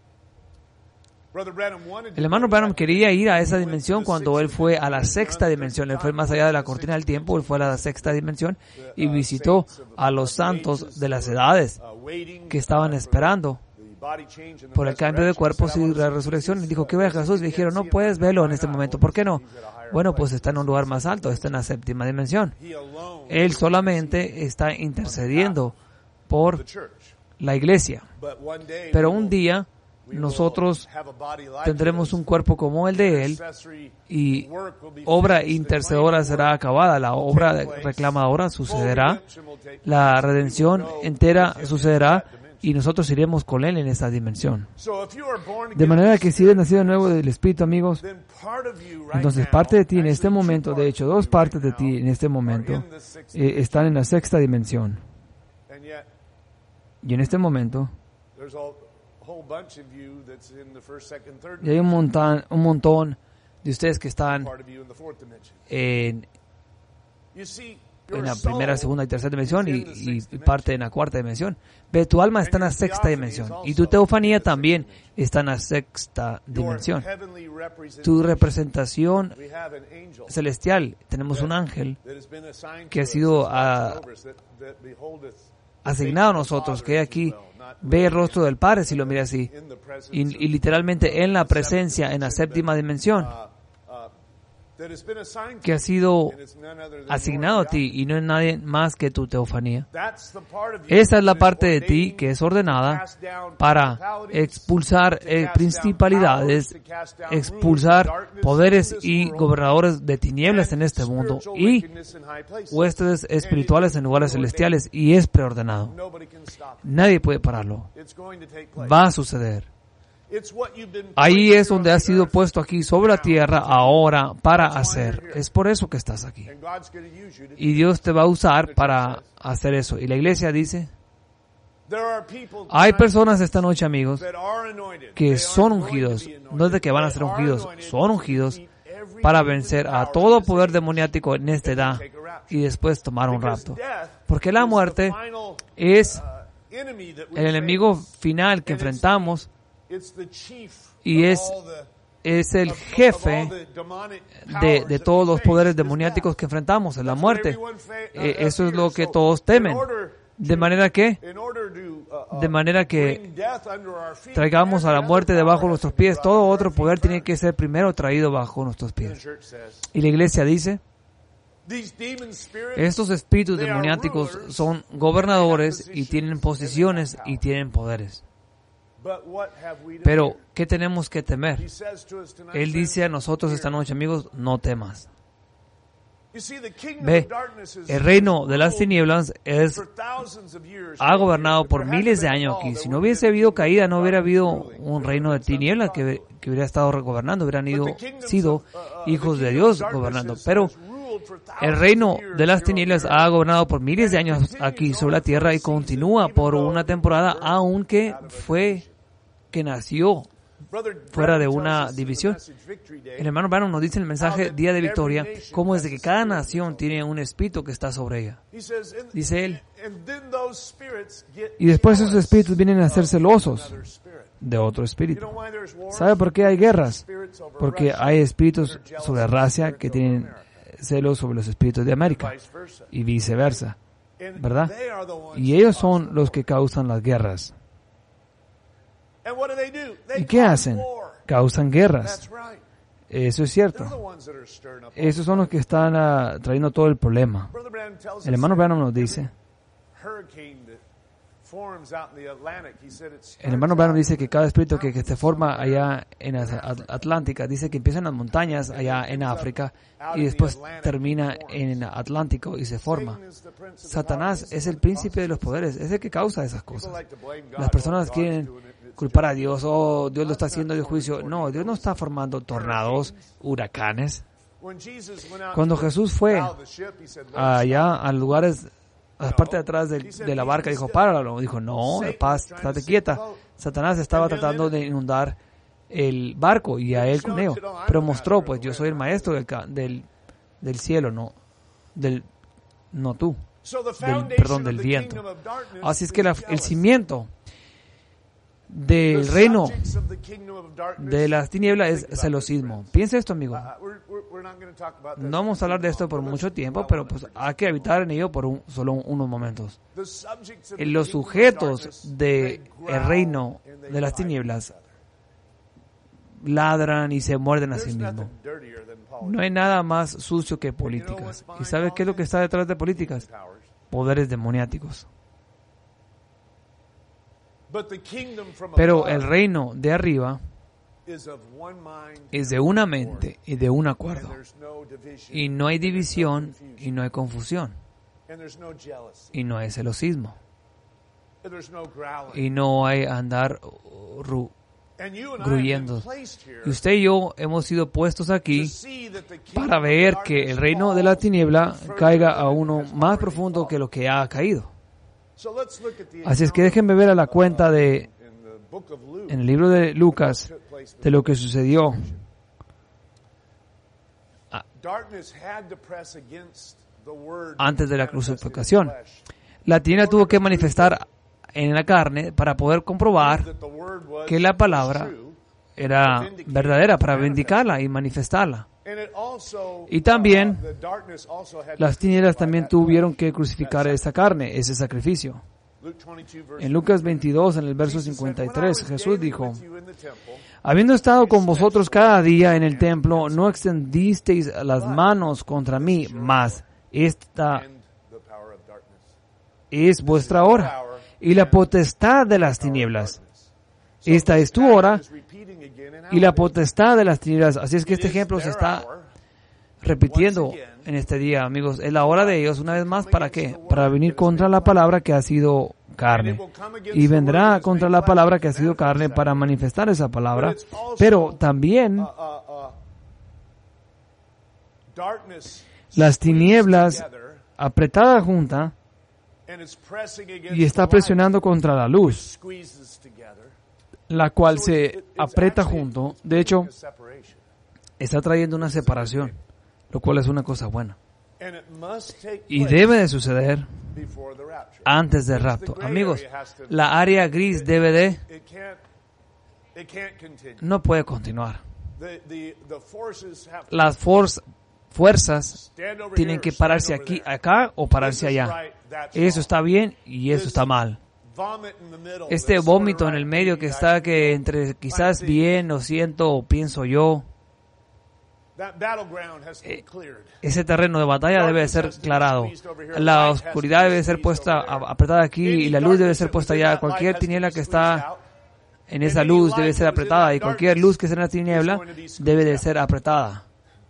El hermano Branham quería ir a esa dimensión cuando él fue a la sexta dimensión. Él fue más allá de la cortina del tiempo, él fue a la sexta dimensión y visitó a los santos de las edades que estaban esperando por el cambio de cuerpos y la resurrección. Y dijo, ¿qué ve a Jesús? Le dijeron, no puedes verlo en este momento. ¿Por qué no? Bueno, pues está en un lugar más alto, está en la séptima dimensión. Él solamente está intercediendo por la iglesia. Pero un día nosotros tendremos un cuerpo como el de Él y obra intercedora será acabada, la obra reclamadora sucederá, la redención entera sucederá y nosotros iremos con Él en esa dimensión. De manera que si eres nacido de nuevo del Espíritu, amigos, entonces parte de ti en este momento, de hecho 2 partes de ti en este momento están en la sexta dimensión. Y en este momento y hay un montón de ustedes que están en en la primera, segunda y tercera dimensión y parte en la cuarta dimensión. Ve, tu alma está en la sexta dimensión y tu teofanía también está en la sexta dimensión. Tu representación celestial, tenemos un ángel que ha sido asignado a nosotros, que aquí ve el rostro del Padre, si lo mira así, y literalmente en la presencia, en la séptima dimensión, que ha sido asignado a ti y no es nadie más que tu teofanía. Esa es la parte de ti que es ordenada para expulsar principalidades, expulsar poderes y gobernadores de tinieblas en este mundo y huestes espirituales en lugares celestiales, y es preordenado. Nadie puede pararlo. Va a suceder. Ahí es donde has sido puesto aquí sobre la tierra ahora para hacer. Es por eso que estás aquí. Y Dios te va a usar para hacer eso. Y la iglesia dice, hay personas esta noche, amigos, que son ungidos. No es de que van a ser ungidos, son ungidos para vencer a todo poder demoniático en esta edad y después tomar un rapto. Porque la muerte es el enemigo final que enfrentamos, y es el jefe de todos los poderes demoniáticos que enfrentamos, en la muerte. Eso es lo que todos temen. De manera que traigamos a la muerte debajo de nuestros pies. Todo otro poder tiene que ser primero traído bajo nuestros pies. Y la iglesia dice, estos espíritus demoniáticos son gobernadores y tienen posiciones y tienen poderes. Pero, ¿qué tenemos que temer? Él dice a nosotros esta noche, amigos, no temas. Ve, el reino de las tinieblas ha gobernado por miles de años aquí. Si no hubiese habido caída, no hubiera habido un reino de tinieblas que hubiera estado gobernando. Hubieran sido hijos de Dios gobernando. Pero el reino de las tinieblas ha gobernado por miles de años aquí sobre la tierra y continúa por una temporada, aunque que nació fuera de una división. El hermano Branham nos dice en el mensaje Día de Victoria cómo es de que cada nación tiene un espíritu que está sobre ella. Dice él, y después esos espíritus vienen a ser celosos de otro espíritu. ¿Sabe por qué hay guerras? Porque hay espíritus sobre raza que tienen celos sobre los espíritus de América y viceversa, ¿verdad? Y ellos son los que causan las guerras. ¿Y qué hacen? Causan guerras. Eso es cierto. Esos son los que están trayendo todo el problema. El hermano Branham nos dice, el hermano Branham dice que cada espíritu que se forma allá en Atlántica, dice que empieza en las montañas allá en África y después termina en Atlántico y se forma. Satanás es el príncipe de los poderes, es el que causa esas cosas. Las personas quieren culpar a Dios, Dios lo está haciendo de juicio. No, Dios no está formando tornados, huracanes. Cuando Jesús fue allá a lugares, a la parte de atrás de la barca, dijo, páralo. Dijo, no, paz, estate quieta. Satanás estaba tratando de inundar el barco y a él con ello. Pero mostró, pues, yo soy el maestro del cielo, no tú. Del viento. Así es que el cimiento del reino de las tinieblas es celosismo. Piensa esto, amigo. No vamos a hablar de esto por mucho tiempo, pero pues hay que habitar en ello por solo unos momentos. Los sujetos del reino de las tinieblas ladran y se muerden a sí mismos. No hay nada más sucio que políticas. ¿Y sabes qué es lo que está detrás de políticas? Poderes demoniáticos. Pero el reino de arriba es de una mente y de un acuerdo. Y no hay división y no hay confusión. Y no hay celosismo. Y no hay andar gruyendo. Y usted y yo hemos sido puestos aquí para ver que el reino de la tiniebla caiga a uno más profundo que lo que ha caído. Así es que déjenme ver a la cuenta en el libro de Lucas de lo que sucedió. antes de la crucifixión. La tiniebla tuvo que manifestar en la carne para poder comprobar que la palabra era verdadera, para vindicarla y manifestarla. Y también las tinieblas también tuvieron que crucificar esa carne, ese sacrificio. En Lucas 22, en el verso 53, Jesús dijo: habiendo estado con vosotros cada día en el templo, no extendisteis las manos contra mí, mas esta es vuestra hora y la potestad de las tinieblas. Esta es tu hora y la potestad de las tinieblas. Así es que este ejemplo se está repitiendo en este día, amigos. Es la hora de ellos, una vez más, ¿para qué? Para venir contra la palabra que ha sido carne. Y vendrá contra la palabra que ha sido carne para manifestar esa palabra. Pero también las tinieblas apretadas juntas y está presionando contra la luz, la cual se aprieta junto. De hecho, está trayendo una separación, lo cual es una cosa buena. Y debe de suceder antes del rapto. Amigos, la área gris debe no puede continuar. Las fuerzas tienen que pararse aquí, acá o pararse allá. Eso está bien y eso está mal. Este vómito en el medio que está que entre quizás bien o siento o pienso yo, ese terreno de batalla debe ser aclarado. La oscuridad debe ser puesta apretada aquí y la luz debe ser puesta allá. Cualquier tiniebla que está en esa luz debe ser apretada y cualquier luz que esté en la tiniebla debe de ser apretada.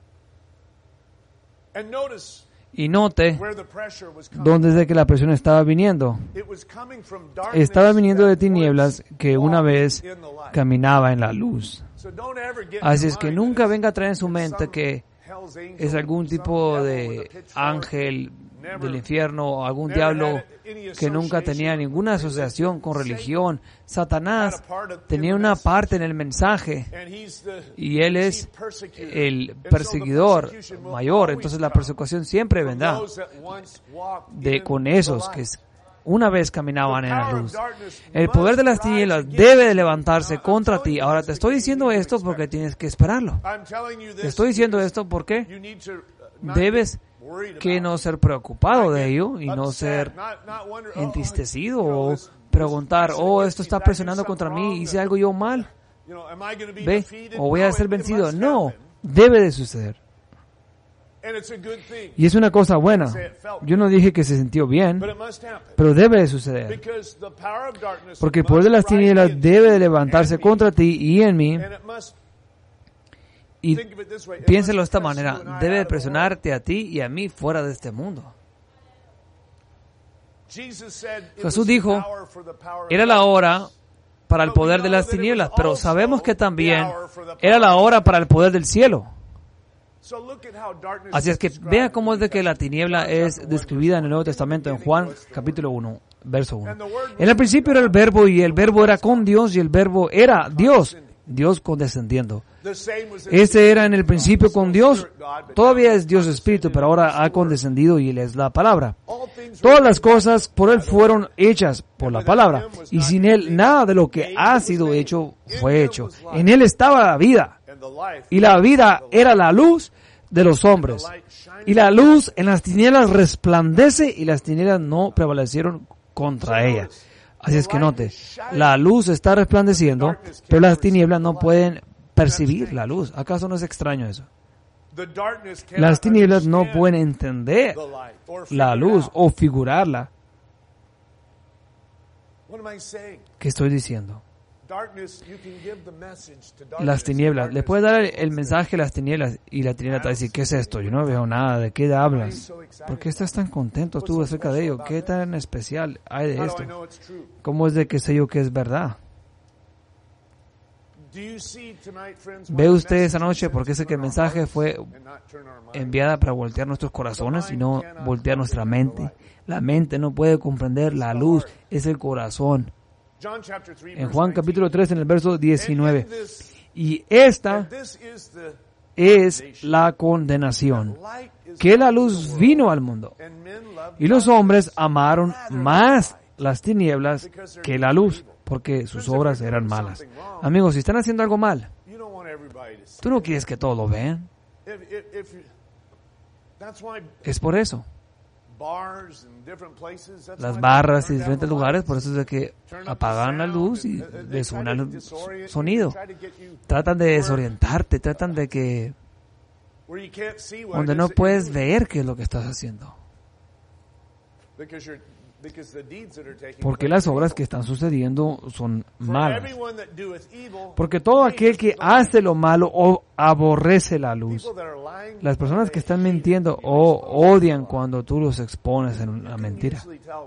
Y note dónde es de que la presión estaba viniendo. Estaba viniendo de tinieblas que una vez caminaba en la luz. Así es que nunca venga a traer en su mente que es algún tipo de ángel del infierno o algún diablo que nunca tenía ninguna asociación con religión. Satanás tenía una parte en el mensaje y él es el perseguidor mayor. Entonces la persecución siempre vendrá con esos que una vez caminaban en la luz. El poder de las tinieblas debe de levantarse contra ti. Ahora te estoy diciendo esto porque tienes que esperarlo. Te estoy diciendo esto porque debes que no ser preocupado de ello y no ser entristecido o preguntar, esto está presionando contra mí, hice algo yo mal, o voy a ser vencido. No, debe de suceder. Y es una cosa buena. Yo no dije que se sintió bien, pero debe de suceder. Porque el poder de las tinieblas debe de levantarse contra ti y en mí. Y piénselo de esta manera, debe de presionarte a ti y a mí fuera de este mundo. Jesús dijo, era la hora para el poder de las tinieblas, pero sabemos que también era la hora para el poder del cielo. Así es que vea cómo es de que la tiniebla es describida en el Nuevo Testamento, en Juan capítulo 1, verso 1. En el principio era el verbo y el verbo era con Dios y el verbo era Dios, Dios condescendiendo. Ese era en el principio con Dios, todavía es Dios Espíritu, pero ahora ha condescendido y Él es la palabra. Todas las cosas por Él fueron hechas por la palabra, y sin Él nada de lo que ha sido hecho fue hecho. En Él estaba la vida, y la vida era la luz de los hombres. Y la luz en las tinieblas resplandece, y las tinieblas no prevalecieron contra ella. Así es que note, la luz está resplandeciendo, pero las tinieblas no pueden percibir la luz. ¿Acaso no es extraño eso? Las tinieblas no pueden entender la luz o figurarla. ¿Qué estoy diciendo? Las tinieblas, le puedes dar el mensaje a las tinieblas y la tiniebla te va a decir, ¿qué es esto? Yo no veo nada, ¿de qué hablas? ¿Por qué estás tan contento tú acerca de ello? ¿Qué tan especial hay de esto? ¿Cómo es de que sé yo que es verdad? ¿Ve usted esa noche? Porque sé que el mensaje fue enviada para voltear nuestros corazones y no voltear nuestra mente. La mente no puede comprender la luz, es el corazón. En Juan capítulo 3, en el verso 19. Y esta es la condenación, que la luz vino al mundo. Y los hombres amaron más las tinieblas que la luz, porque sus obras eran malas. Amigos, si están haciendo algo mal, tú no quieres que todos lo vean. Es por eso. Las barras y diferentes lugares, por eso es de que apagan la luz y les suena el sonido. Tratan de desorientarte, tratan de que donde no puedes ver qué es lo que estás haciendo. Porque las obras que están sucediendo son malas. Porque todo aquel que hace lo malo aborrece la luz. Las personas que están mintiendo odian cuando tú los expones en una mentira.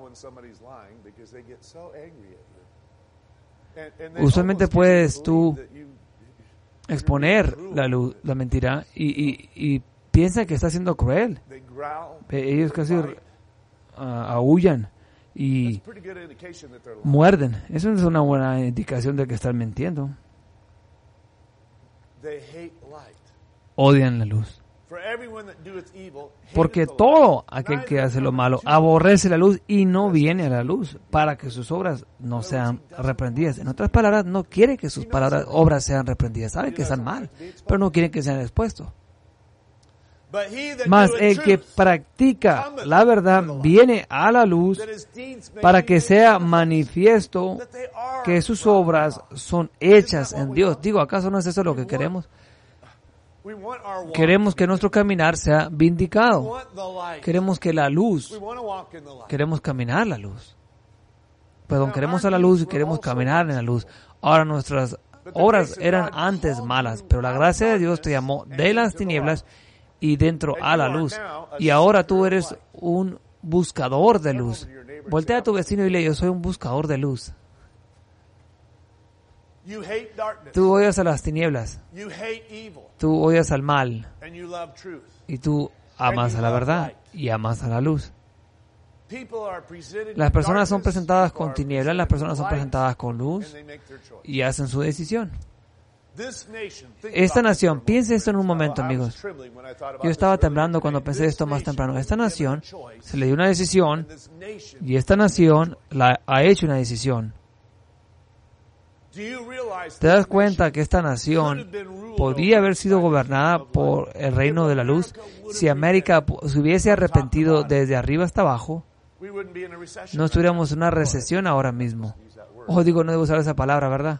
Usualmente puedes tú exponer la mentira y piensan que está siendo cruel. Ellos casi aúllan y muerden. Eso es una buena indicación de que están mintiendo. Odian la luz. Porque todo aquel que hace lo malo aborrece la luz y no viene a la luz para que sus obras no sean reprendidas. En otras palabras, no quiere que sus obras sean reprendidas. Sabe que están mal, pero no quiere que sean expuestos. Mas el que practica la verdad viene a la luz para que sea manifiesto que sus obras son hechas en Dios. Digo, ¿acaso no es eso lo que queremos? Queremos que nuestro caminar sea vindicado. Queremos que la luz, queremos caminar la luz. Perdón, queremos a la luz y queremos caminar en la luz. Ahora nuestras obras eran antes malas, pero la gracia de Dios te llamó de las tinieblas y dentro a la luz. Y ahora tú eres un buscador de luz. Voltea a tu vecino y dile, yo soy un buscador de luz. Tú odias a las tinieblas. Tú odias al mal. Y tú amas a la verdad y amas a la luz. Las personas son presentadas con tinieblas, las personas son presentadas con luz y hacen su decisión. Esta nación, piense esto en un momento, amigos. Yo estaba temblando cuando pensé esto más temprano. Esta nación se le dio una decisión y esta nación ha hecho una decisión. ¿Te das cuenta que esta nación podría haber sido gobernada por el reino de la luz si América se hubiese arrepentido desde arriba hasta abajo? No estuviéramos en una recesión ahora mismo. No debo usar esa palabra, ¿verdad?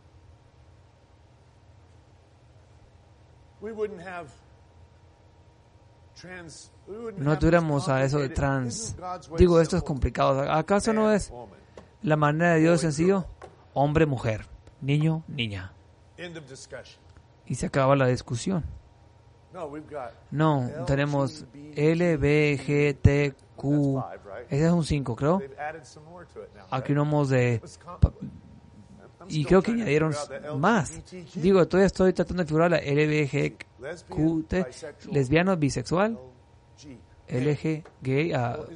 No tuviéramos a eso de trans. Esto es complicado. ¿Acaso no es la manera de Dios sencillo? Hombre, mujer, niño, niña. Y se acaba la discusión. No, tenemos LBGTQ. Ese es un 5, creo. Aquí nomás de... Y creo que añadieron más. Todavía estoy tratando de figurar la LBGQT, lesbiano, bisexual, LG, gay,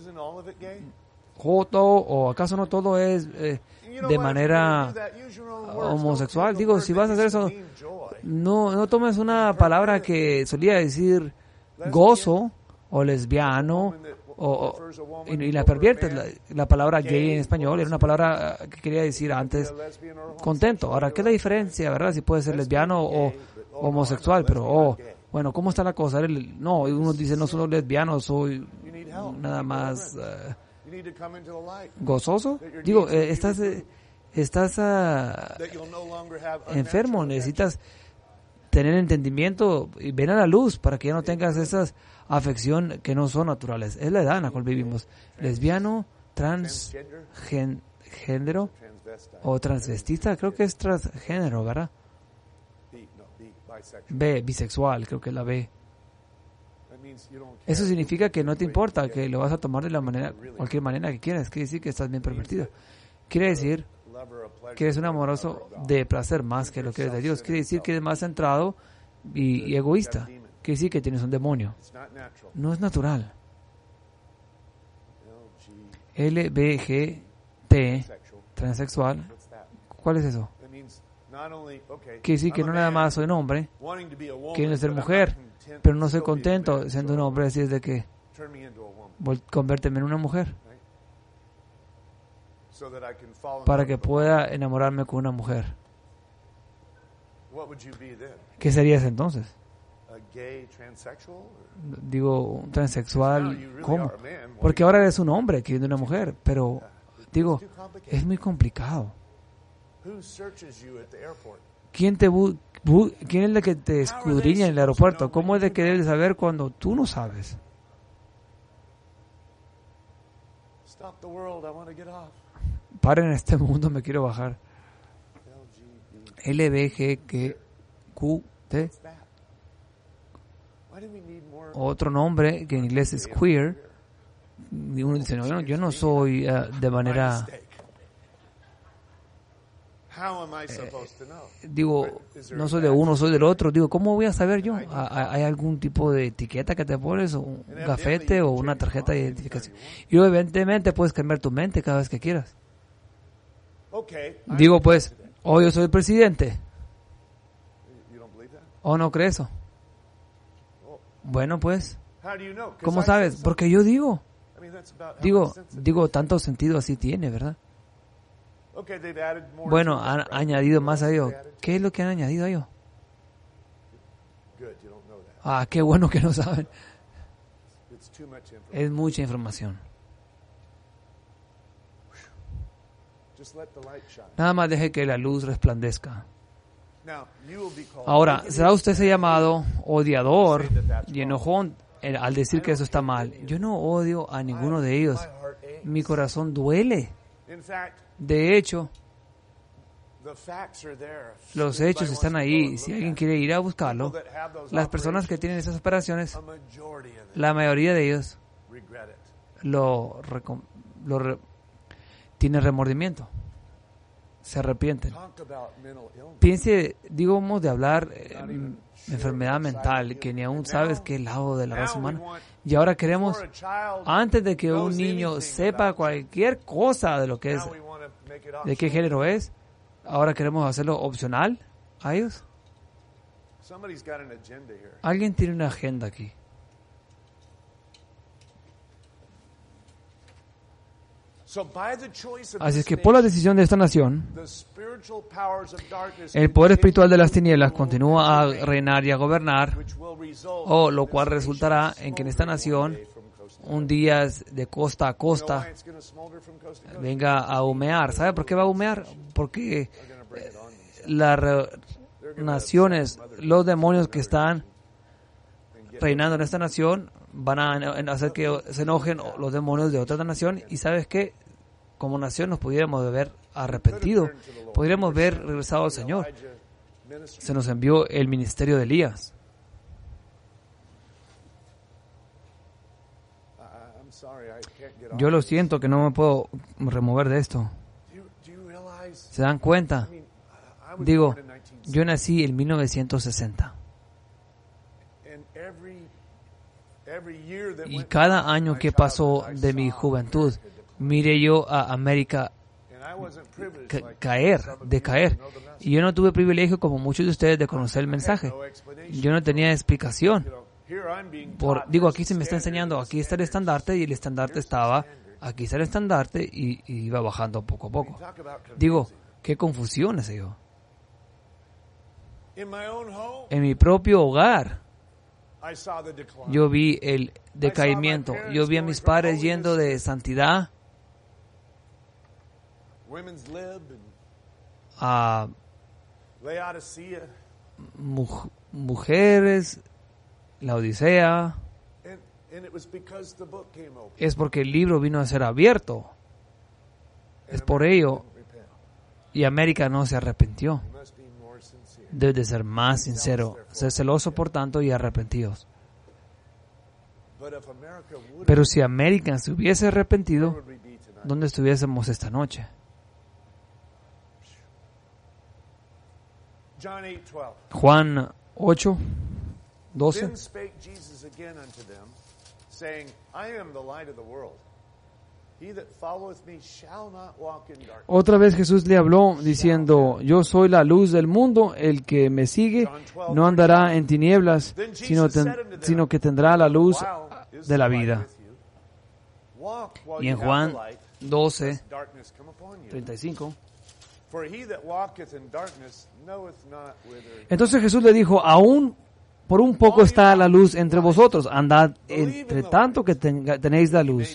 joto, o acaso no todo es de manera homosexual. Si vas a hacer eso, no tomes una palabra que solía decir gozo o lesbiano y la perviertes. La palabra gay en español era una palabra que quería decir antes contento. Ahora, ¿qué es la diferencia, verdad? Si puede ser lesbiano o homosexual, pero ¿cómo está la cosa? No, uno dice, no soy lesbiano, soy nada más gozoso. Estás enfermo, necesitas tener entendimiento y ven a la luz para que ya no tengas esas afección que no son naturales. Es la edad en la cual vivimos. Lesbiano, transgénero o transvestista, creo que es transgénero, ¿verdad? Bisexual, creo que es la B. Eso significa que no te importa, que lo vas a tomar de cualquier manera que quieras. Quiere decir que estás bien pervertido. Quiere decir que eres un amoroso de placer más que lo que eres de Dios. Quiere decir que eres más centrado y egoísta. Quiere decir que tienes un demonio. No es natural. LBGT, transexual. ¿Cuál es eso? Que sí, que no nada más soy un hombre, quiero ser mujer, pero no soy contento siendo un hombre, así es de que convérteme en una mujer para que pueda enamorarme con una mujer. ¿Qué serías entonces? Digo, un transexual, ¿cómo? Porque ahora eres un hombre queriendo una mujer, pero digo, es muy complicado. ¿Quién es el que te escudriña en el aeropuerto? ¿Cómo es de que debes saber cuando tú no sabes? Paren este mundo, me quiero bajar. LBGTQ. Otro nombre que en inglés es queer. Y uno dice, no, yo no soy de manera... digo, no soy de uno, soy del otro. Digo, ¿cómo voy a saber yo? ¿Hay algún tipo de etiqueta que te pones? ¿O un gafete o una tarjeta de identificación? Y evidentemente puedes cambiar tu mente cada vez que quieras. Digo, pues, yo soy el presidente. ¿O no crees eso? Bueno, pues, ¿cómo sabes? Porque yo digo, tanto sentido así tiene, ¿verdad? Bueno, han añadido más a ello. ¿Qué es lo que han añadido a ello? Qué bueno que no saben. Es mucha información. Nada más deje que la luz resplandezca. Ahora, ¿será usted ese llamado odiador y enojón al decir que eso está mal? Yo no odio a ninguno de ellos. Mi corazón duele. De hecho, los hechos están ahí. Si alguien quiere ir a buscarlo, las personas que tienen esas operaciones, la mayoría de ellos tienen remordimiento. Se arrepienten. Piense, digamos, de hablar enfermedad mental, que ni aún sabes qué lado de la raza humana. Y ahora queremos, antes de que un niño sepa cualquier cosa de lo que es, de qué género es, ahora queremos hacerlo opcional a ellos. Alguien tiene una agenda aquí. Así es que por la decisión de esta nación, el poder espiritual de las tinieblas continúa a reinar y a gobernar, lo cual resultará en que en esta nación un día de costa a costa venga a humear. ¿Sabe por qué va a humear? Porque las naciones, los demonios que están reinando en esta nación van a hacer que se enojen los demonios de otra nación. Y ¿sabes qué? Como nación nos pudiéramos haber arrepentido, podríamos haber regresado al Señor. Se nos envió el ministerio de Elías. Yo lo siento que no me puedo remover de esto. ¿Se dan cuenta? Digo, yo nací en 1960. Y cada año que pasó de mi juventud, miré yo a América decaer. Y yo no tuve privilegio, como muchos de ustedes, de conocer el mensaje. Yo no tenía explicación. Aquí se me está enseñando, aquí está el estandarte, y el estandarte estaba, aquí está el estandarte, y iba bajando poco a poco. Digo, qué confusión es eso. En mi propio hogar, yo vi el decaimiento. Yo vi a mis padres yendo de santidad a mujeres, la Odisea. Es porque el libro vino a ser abierto. Es por ello. Y América no se arrepintió. Debe de ser más sincero, ser celoso por tanto y arrepentidos. Pero si América se hubiese arrepentido, ¿dónde estuviésemos esta noche? Juan 8, 12. Otra vez Jesús le habló diciendo, yo soy la luz del mundo, el que me sigue no andará en tinieblas, sino que tendrá la luz de la vida. Y en Juan 12:35. Entonces Jesús le dijo, aún por un poco está la luz entre vosotros, andad entre tanto que tenéis la luz,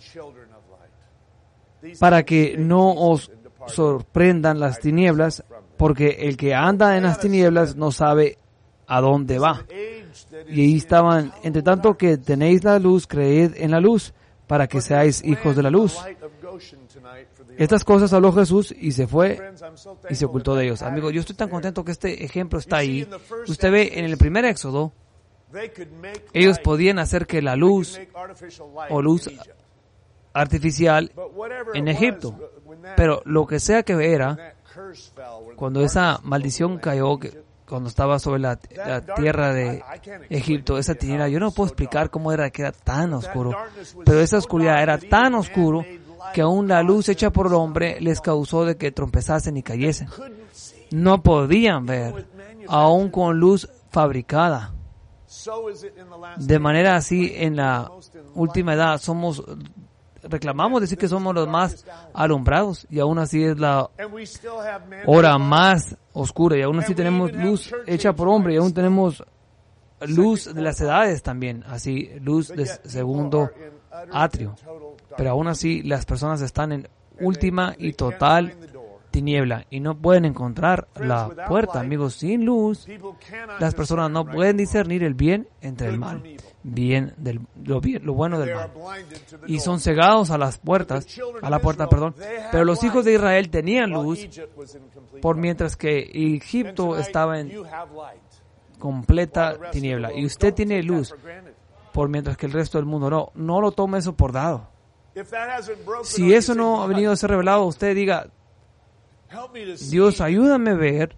para que no os sorprendan las tinieblas, porque el que anda en las tinieblas no sabe a dónde va. Y ahí estaban, entre tanto que tenéis la luz, creed en la luz, para que seáis hijos de la luz. Estas cosas habló Jesús y se fue y se ocultó de ellos. Amigos, yo estoy tan contento que este ejemplo está ahí. Usted ve en el primer Éxodo, ellos podían hacer que la luz o luz artificial en Egipto, pero lo que sea que era, cuando esa maldición cayó, cuando estaba sobre la tierra de Egipto, esa tiniebla, yo no puedo explicar cómo era que era tan oscuro, pero esa oscuridad era tan oscuro que aún la luz hecha por el hombre les causó de que tropezasen y cayesen. No podían ver, aún con luz fabricada. De manera así, en la última edad reclamamos decir que somos los más alumbrados, y aún así es la hora más oscura, y aún así tenemos luz hecha por hombre, y aún tenemos luz de las edades también, así luz de segundo atrio, pero aún así las personas están en última y total tiniebla y no pueden encontrar la puerta. Amigos, sin luz las personas no pueden discernir el bien entre el mal, lo bueno del mal, y son cegados a la puerta, pero los hijos de Israel tenían luz, por mientras que Egipto estaba en completa tiniebla, y usted tiene luz, por mientras que el resto del mundo no lo tome eso por dado. Si eso no ha venido a ser revelado, usted diga, Dios, ayúdame a ver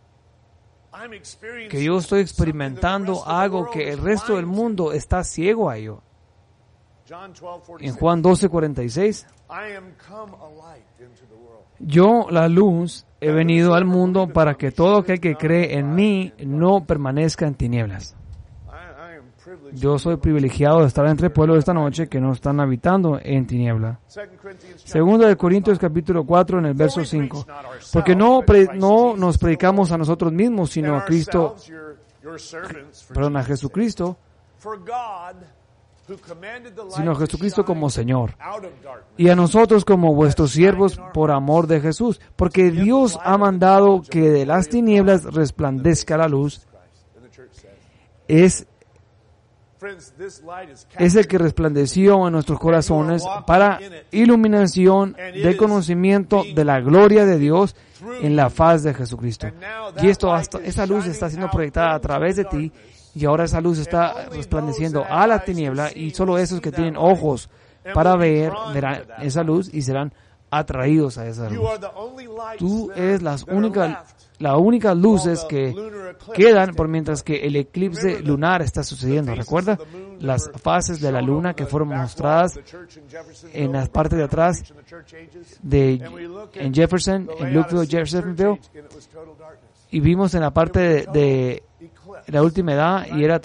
que yo estoy experimentando algo que el resto del mundo está ciego a ello. En Juan 12:46, yo, la luz, he venido al mundo para que todo aquel que cree en mí no permanezca en tinieblas. Yo soy privilegiado de estar entre pueblos esta noche que no están habitando en tiniebla. Segunda de Corintios capítulo 4 en el verso 5. Porque no nos predicamos a nosotros mismos, sino a Jesucristo, sino a Jesucristo como Señor, y a nosotros como vuestros siervos por amor de Jesús, porque Dios ha mandado que de las tinieblas resplandezca la luz. Es el que resplandeció en nuestros corazones para iluminación del conocimiento de la gloria de Dios en la faz de Jesucristo. Y esa luz está siendo proyectada a través de ti, y ahora esa luz está resplandeciendo a la tiniebla, y solo esos que tienen ojos para ver verán esa luz y serán atraídos a esa luz. Tú eres las únicas luces que quedan por mientras que el eclipse lunar está sucediendo. ¿Recuerda las fases de la luna que fueron mostradas en la parte de atrás en Jefferson, en Lukeville, Jeffersonville? Y vimos en la parte de la última edad, y era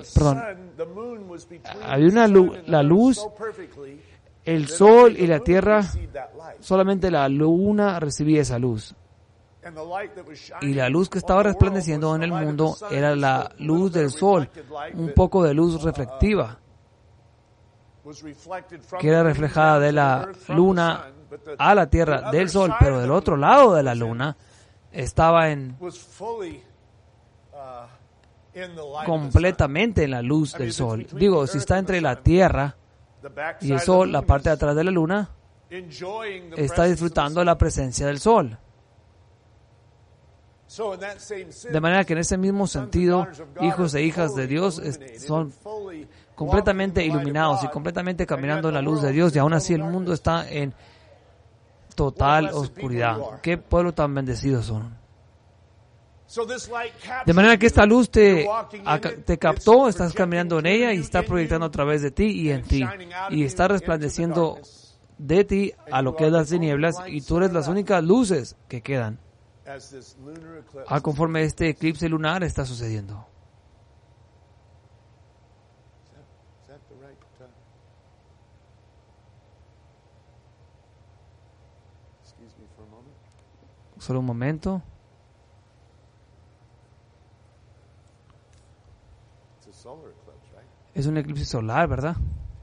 había la luz, el sol y la tierra, solamente la luna recibía esa luz. Y la luz que estaba resplandeciendo en el mundo era la luz del sol, un poco de luz reflectiva, que era reflejada de la luna a la tierra del sol, pero del otro lado de la luna estaba completamente en la luz del sol. Digo, si está entre la tierra y el sol, la parte de atrás de la luna está disfrutando de la presencia del sol. De manera que en ese mismo sentido, hijos e hijas de Dios son completamente iluminados y completamente caminando en la luz de Dios, y aún así el mundo está en total oscuridad. ¿Qué pueblo tan bendecido son? De manera que esta luz te captó, estás caminando en ella y está proyectando a través de ti y en ti, y está resplandeciendo de ti a lo que es las tinieblas, y tú eres las únicas luces que quedan. Conforme este eclipse lunar está sucediendo. Solo un momento. Es un eclipse solar, ¿verdad?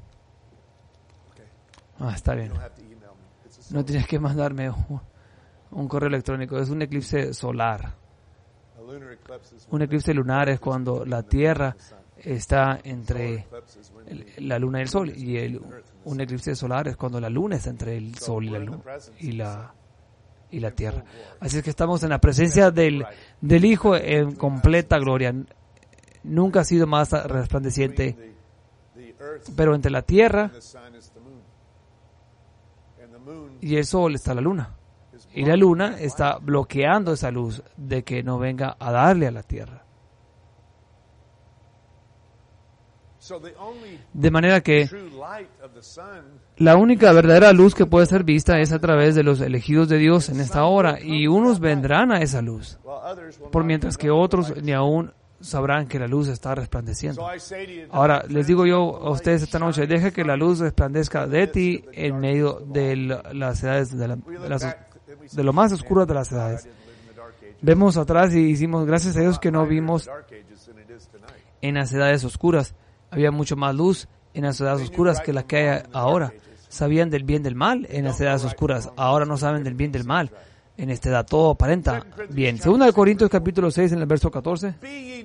Está bien. No tienes que mandarme un correo electrónico. Es un eclipse solar. Un eclipse lunar es cuando la Tierra está entre la Luna y el Sol. Y un eclipse solar es cuando la Luna está entre el Sol y la Tierra. Así es que estamos en la presencia del Hijo en completa gloria. Nunca ha sido más resplandeciente. Pero entre la Tierra y el Sol está la Luna. Y la Luna está bloqueando esa luz de que no venga a darle a la Tierra. De manera que la única verdadera luz que puede ser vista es a través de los elegidos de Dios en esta hora. Y unos vendrán a esa luz, por mientras que otros ni aún sabrán que la luz está resplandeciendo. Ahora, les digo yo a ustedes esta noche, deja que la luz resplandezca de ti en medio de las edades, de lo más oscuro de las edades. Vemos atrás y decimos, gracias a Dios que no vimos en las edades oscuras. Había mucho más luz en las edades oscuras que la que hay ahora. Sabían del bien y del mal en las edades oscuras. Ahora no saben del bien y del mal. En esta edad todo aparenta bien. Segunda de Corintios capítulo 6 en el verso 14.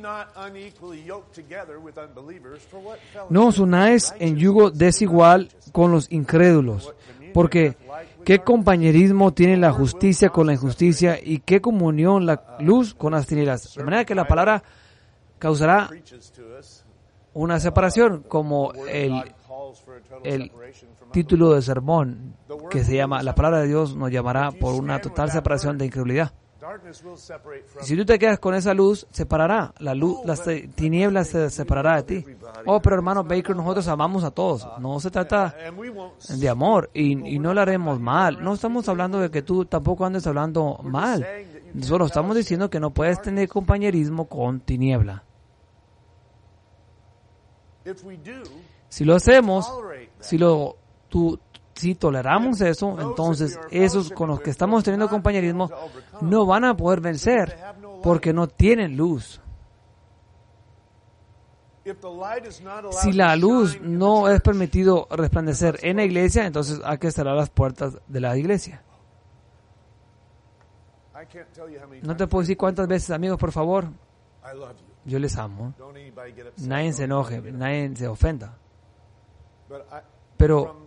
No os unáis en yugo desigual con los incrédulos, porque ¿qué compañerismo tiene la justicia con la injusticia y qué comunión la luz con las tinieblas? De manera que la palabra causará una separación, como el título de sermón que se llama, la palabra de Dios nos llamará por una total separación de incredulidad. Si tú te quedas con esa luz, separará la luz, las tinieblas se separará de ti. Oh, pero hermano Baker, nosotros amamos a todos. No se trata de amor y no le haremos mal. No estamos hablando de que tú tampoco andes hablando mal. Solo estamos diciendo que no puedes tener compañerismo con tiniebla. Si lo hacemos, si toleramos eso, entonces esos con los que estamos teniendo compañerismo no van a poder vencer porque no tienen luz. Si la luz no es permitido resplandecer en la iglesia, entonces hay que cerrar las puertas de la iglesia. No te puedo decir cuántas veces, amigos, por favor, yo les amo. Nadie se enoje, nadie se ofenda. Pero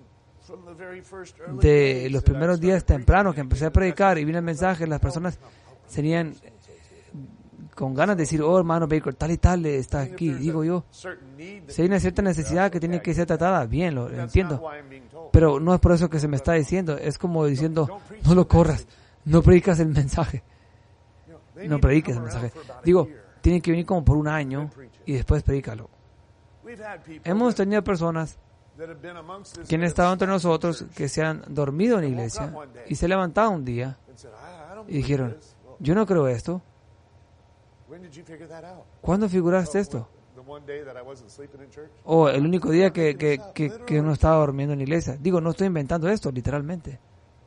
de los primeros días tempranos que empecé a predicar y vino el mensaje, las personas tenían con ganas de decir, oh hermano Baker, tal y tal está aquí. Digo yo, si hay una cierta necesidad que tiene que ser tratada, bien, lo entiendo. Pero no es por eso que se me está diciendo. Es como diciendo, no lo corras, no predicas el mensaje. No prediques el mensaje. Digo, tienen que venir como por un año y después predícalo. Hemos tenido personas que han estado entre nosotros que se han dormido en la iglesia y se levantaron un día y dijeron, yo no creo esto. ¿Cuándo figuraste esto? O el único día que uno estaba durmiendo en la iglesia. Digo, no estoy inventando esto, literalmente.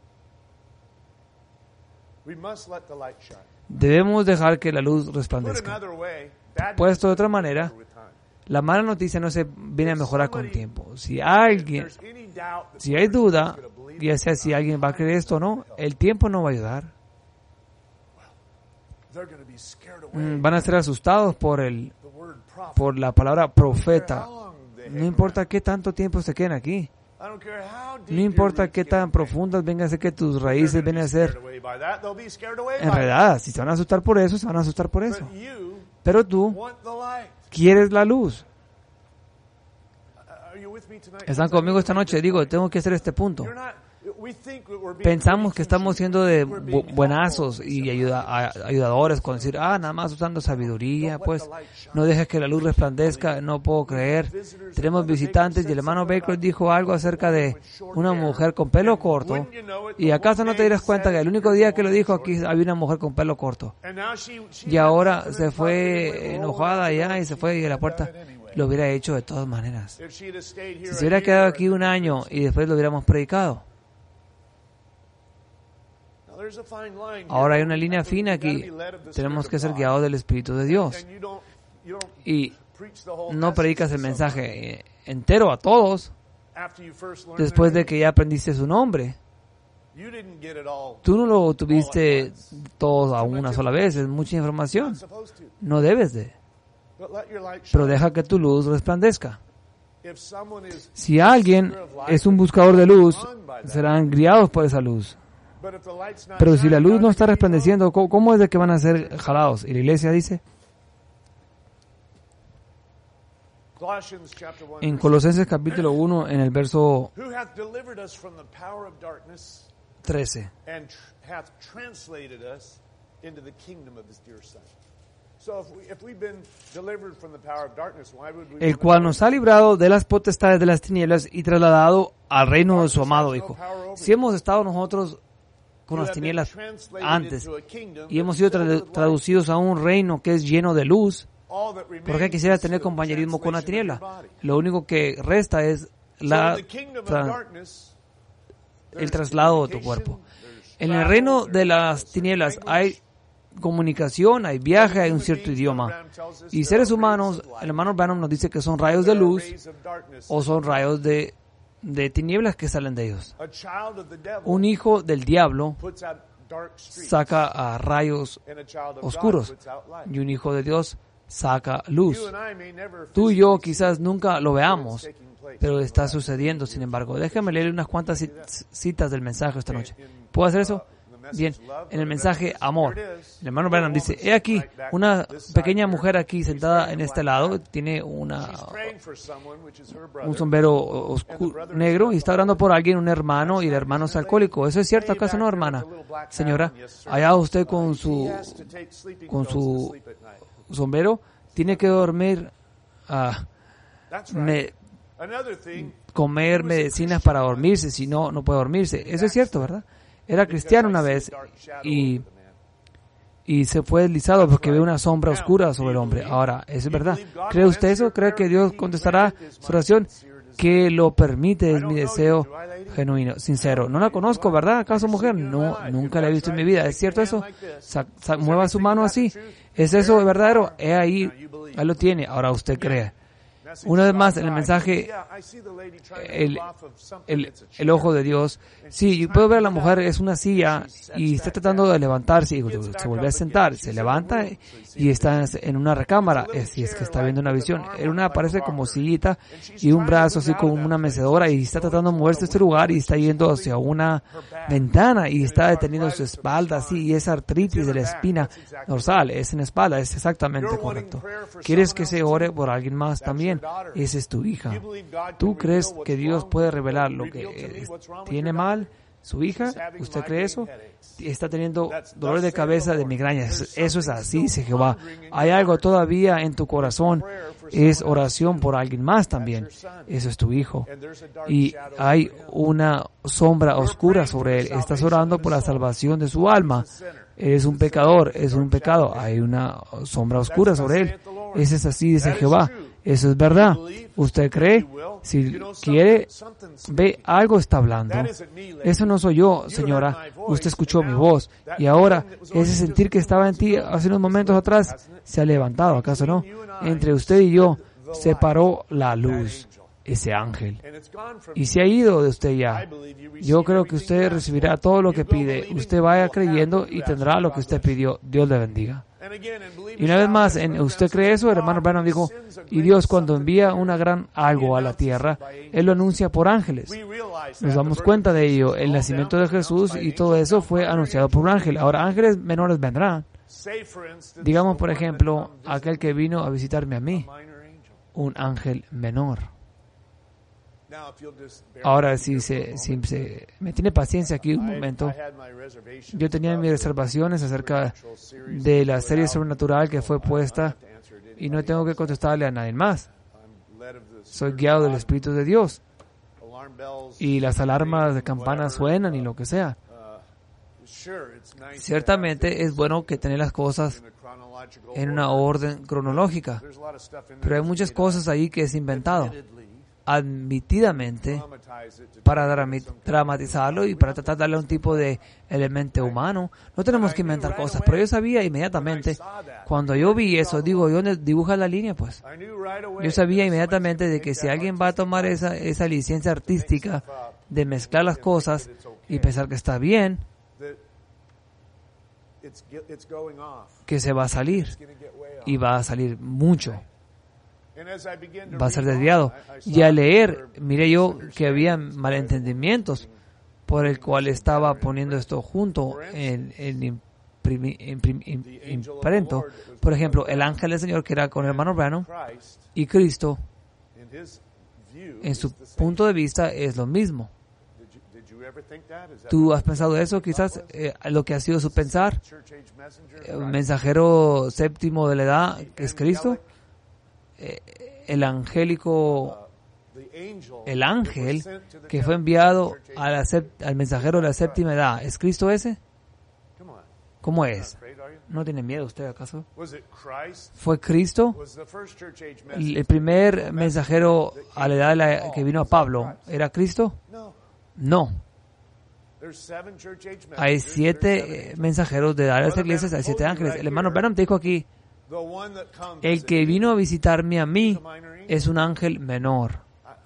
Debemos dejar que la luz resplandezca. Puesto de otra manera, la mala noticia no se viene a mejorar con tiempo. Si hay duda, ya sea si alguien va a creer esto o no, el tiempo no va a ayudar. Van a ser asustados por la palabra profeta. No importa qué tanto tiempo se queden aquí. No importa qué tan profundas vengan a ser que tus raíces vengan a ser enredadas. Si se van a asustar por eso, se van a asustar por eso. Pero tú quieres la luz. ¿Están conmigo esta noche? Digo, tengo que hacer este punto. Pensamos que estamos siendo de buenazos y ayudadores con decir, nada más usando sabiduría, pues no dejes que la luz resplandezca, no puedo creer. Tenemos visitantes y el hermano Baker dijo algo acerca de una mujer con pelo corto. ¿Y acaso no te dirás cuenta que el único día que lo dijo aquí había una mujer con pelo corto? Y ahora se fue enojada allá y se fue y a la puerta. Lo hubiera hecho de todas maneras. Si se hubiera quedado aquí un año y después lo hubiéramos predicado. Ahora hay una línea fina aquí. Tenemos que ser guiados del Espíritu de Dios. Y no predicas el mensaje entero a todos después de que ya aprendiste su nombre. Tú no lo tuviste todo a una sola vez. Es mucha información. No debes de. Pero deja que tu luz resplandezca. Si alguien es un buscador de luz, serán guiados por esa luz. Pero si la luz no está resplandeciendo, ¿cómo es de que van a ser jalados? Y la iglesia dice, en Colosenses capítulo 1, en el verso 13, el cual nos ha librado de las potestades de las tinieblas y trasladado al reino de su amado Hijo. Si hemos estado nosotros con las tinieblas antes y hemos sido traducidos a un reino que es lleno de luz, ¿por qué quisiera tener compañerismo con la tiniebla? Lo único que resta es el traslado de tu cuerpo. En el reino de las tinieblas hay comunicación, hay viaje, hay un cierto idioma. Y seres humanos, el hermano Branham nos dice que son rayos de luz o son rayos de tinieblas que salen de ellos. Un hijo del diablo saca a rayos oscuros y un hijo de Dios saca luz. Tú y yo quizás nunca lo veamos, pero está sucediendo, sin embargo. Déjame leer unas cuantas citas del mensaje esta noche. ¿Puedo hacer eso? Bien, en el mensaje amor, el hermano Branham dice, he aquí, una pequeña mujer aquí sentada en este lado, tiene un sombrero oscuro, negro, y está orando por alguien, un hermano, y el hermano es alcohólico. ¿Eso es cierto acaso no, hermana? Señora, allá usted con su sombrero, tiene que dormir, comer medicinas para dormirse, si no, no puede dormirse. Eso es cierto, ¿verdad? Era cristiano una vez y se fue deslizado porque ve una sombra oscura sobre el hombre. Ahora, ¿eso es verdad? ¿Cree usted eso? ¿Cree que Dios contestará su oración? Que lo permite, es mi deseo genuino, sincero. No la conozco, ¿verdad? ¿Acaso mujer? No, nunca la he visto en mi vida. ¿Es cierto eso? Mueva su mano así. ¿Es eso verdadero? Ahí lo tiene. Ahora usted cree. Una vez más, en el mensaje, el ojo de Dios. Sí, yo puedo ver a la mujer, es una silla y está tratando de levantarse y se vuelve a sentar, se levanta y está en una recámara. Si es que está viendo una visión. Parece como sillita y un brazo así como una mecedora y está tratando de moverse de este lugar y está yendo hacia una ventana y está deteniendo su espalda así y esa artritis de la espina dorsal. Es en la espalda, es exactamente correcto. ¿Quieres que se ore por alguien más también? Esa es tu hija. ¿Tú crees que Dios puede revelar lo que tiene mal su hija? ¿Usted cree eso? Está teniendo dolor de cabeza, de migrañas. Eso es así, dice Jehová. Hay algo todavía en tu corazón. Es oración por alguien más también. Eso es tu hijo. Y hay una sombra oscura sobre él. Estás orando por la salvación de su alma. Es un pecador, es un pecado. Hay una sombra oscura sobre él. Eso es así, dice Jehová. Eso es verdad. ¿Usted cree? Si quiere, ve, algo está hablando. Eso no soy yo, señora. Usted escuchó mi voz. Y ahora, ese sentir que estaba en ti hace unos momentos atrás se ha levantado, ¿acaso no? Entre usted y yo se paró la luz, ese ángel. Y se ha ido de usted ya. Yo creo que usted recibirá todo lo que pide. Usted vaya creyendo y tendrá lo que usted pidió. Dios le bendiga. Y una vez más, ¿usted cree eso? El hermano Branham dijo, y Dios cuando envía una gran algo a la tierra, Él lo anuncia por ángeles. Nos damos cuenta de ello. El nacimiento de Jesús y todo eso fue anunciado por un ángel. Ahora, ángeles menores vendrán. Digamos, por ejemplo, aquel que vino a visitarme a mí, un ángel menor. Ahora, si me tiene paciencia aquí un momento, yo tenía mis reservaciones acerca de la serie sobrenatural que fue puesta y no tengo que contestarle a nadie más. Soy guiado del Espíritu de Dios y las alarmas de campanas suenan y lo que sea. Ciertamente es bueno que tener las cosas en una orden cronológica, pero hay muchas cosas ahí que es inventado, admitidamente, para dramatizarlo y para tratar de darle un tipo de elemento humano. No tenemos que inventar cosas, pero yo sabía inmediatamente, cuando yo vi eso, digo, ¿dónde dibuja la línea? Pues yo sabía inmediatamente de que si alguien va a tomar esa licencia artística de mezclar las cosas y pensar que está bien, que se va a salir y va a salir mucho, va a ser desviado. Y al leer, miré yo que había malentendimientos por el cual estaba poniendo esto junto en imprento. Por ejemplo, el ángel del Señor, que era con el hermano Branham, y Cristo, en su punto de vista, es lo mismo. ¿Tú has pensado eso? Quizás lo que ha sido su pensar. Un mensajero séptimo de la edad, que es Cristo. El ángel que fue enviado al mensajero de la séptima edad, ¿es Cristo ese? ¿Cómo es? ¿No tiene miedo usted acaso? ¿Fue Cristo? ¿El primer mensajero a la edad que vino a Pablo era Cristo? No. Hay 7 mensajeros de las iglesias, hay 7 ángeles. El hermano Branham dijo aquí, el que vino a visitarme a mí es un ángel menor.